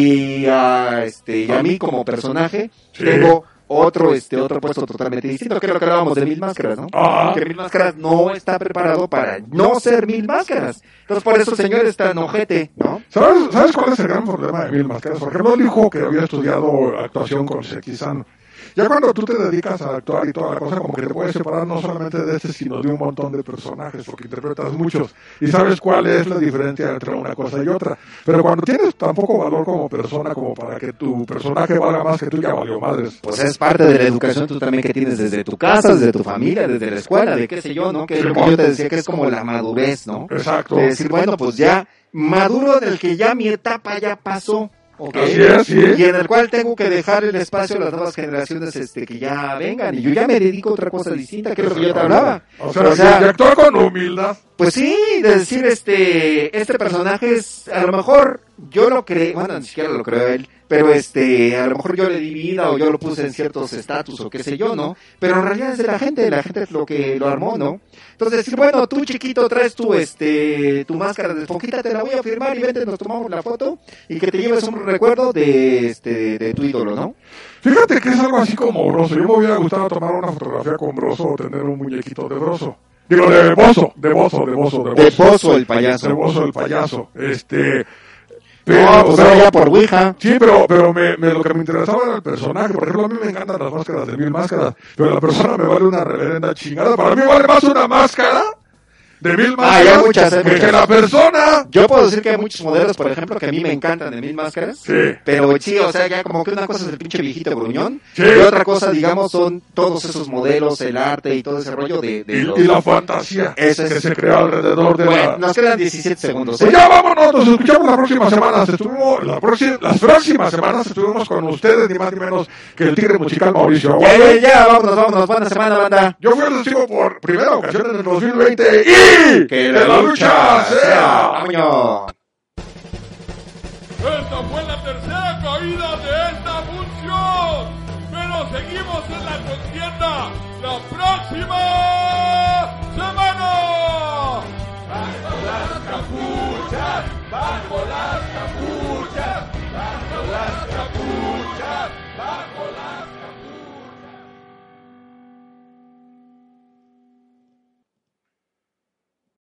D: y a mí como personaje tengo otro puesto totalmente distinto, que es lo que hablábamos de Mil Máscaras, ¿no? Que Mil Máscaras no está preparado para no ser Mil Máscaras. Entonces por eso el señor está en ojete, ¿no?
B: ¿Sabes cuál es el gran problema de Mil Máscaras? Por ejemplo, dijo que había estudiado actuación con Seki-san. Ya cuando tú te dedicas a actuar y toda la cosa, como que te puedes separar no solamente de sino de un montón de personajes, porque interpretas muchos y sabes cuál es la diferencia entre una cosa y otra. Pero cuando tienes tan poco valor como persona, como para que tu personaje valga más que tú, ya valió madres.
D: Pues es parte de la educación tú también que tienes desde tu casa, desde tu familia, desde la escuela, de qué sé yo, ¿no? Que es lo que yo te decía, que es como la madurez, ¿no?
B: Exacto.
D: De decir, bueno, pues ya maduro del que ya mi etapa ya pasó. Okay.
B: Así es, sí.
D: Y en el cual tengo que dejar el espacio a las nuevas generaciones que ya vengan, y yo ya me dedico a otra cosa distinta, que es lo que yo te hablaba.
B: O sea, de actuar con humildad.
D: Pues sí, de decir, este personaje es, a lo mejor, yo lo creé, bueno, ni siquiera lo creo él, pero a lo mejor yo le di vida o yo lo puse en ciertos estatus o qué sé yo, ¿no? Pero en realidad es de la gente es lo que lo armó, ¿no? Entonces decir, bueno, tú chiquito traes tu máscara de Foquita, te la voy a firmar y vente, nos tomamos la foto y que te lleves un recuerdo de tu ídolo, ¿no?
B: Fíjate que es algo así como Broso. Yo me hubiera gustado tomar una fotografía con Broso o tener un muñequito de Broso. Digo, de Bozo el payaso.
D: De Bozo el payaso. No, pues ahora ya por Ouija.
B: Sí, pero lo que me interesaba era el personaje. Por ejemplo, a mí me encantan las máscaras de 1000 máscaras, pero la persona me vale una reverenda chingada. Para mí vale más una máscara de 1000 máscaras
D: ya hay muchas,
B: que la persona.
D: Yo puedo decir que hay muchos modelos, por ejemplo, que a mí me encantan de 1000 máscaras.
B: Sí.
D: Pero sí, o sea, ya como que una cosa es el pinche viejito gruñón.
B: Sí.
D: Y otra cosa, digamos, son todos esos modelos, el arte y todo ese rollo
B: y la fantasía
D: eso
B: que se crea alrededor de
D: bueno, nos quedan 17 segundos.
B: Pues ya vámonos, nos escuchamos la próxima semana. Las próximas semanas estuvimos con ustedes, ni más ni menos que el tigre musical Mauricio.
D: Ya, vámonos, buena semana, banda.
B: Yo fui el testigo por primera ocasión en el 2020 y
D: que la lucha sea.
B: ¡Vámonos!
C: Esta fue la tercera caída de esta función, pero seguimos en la contienda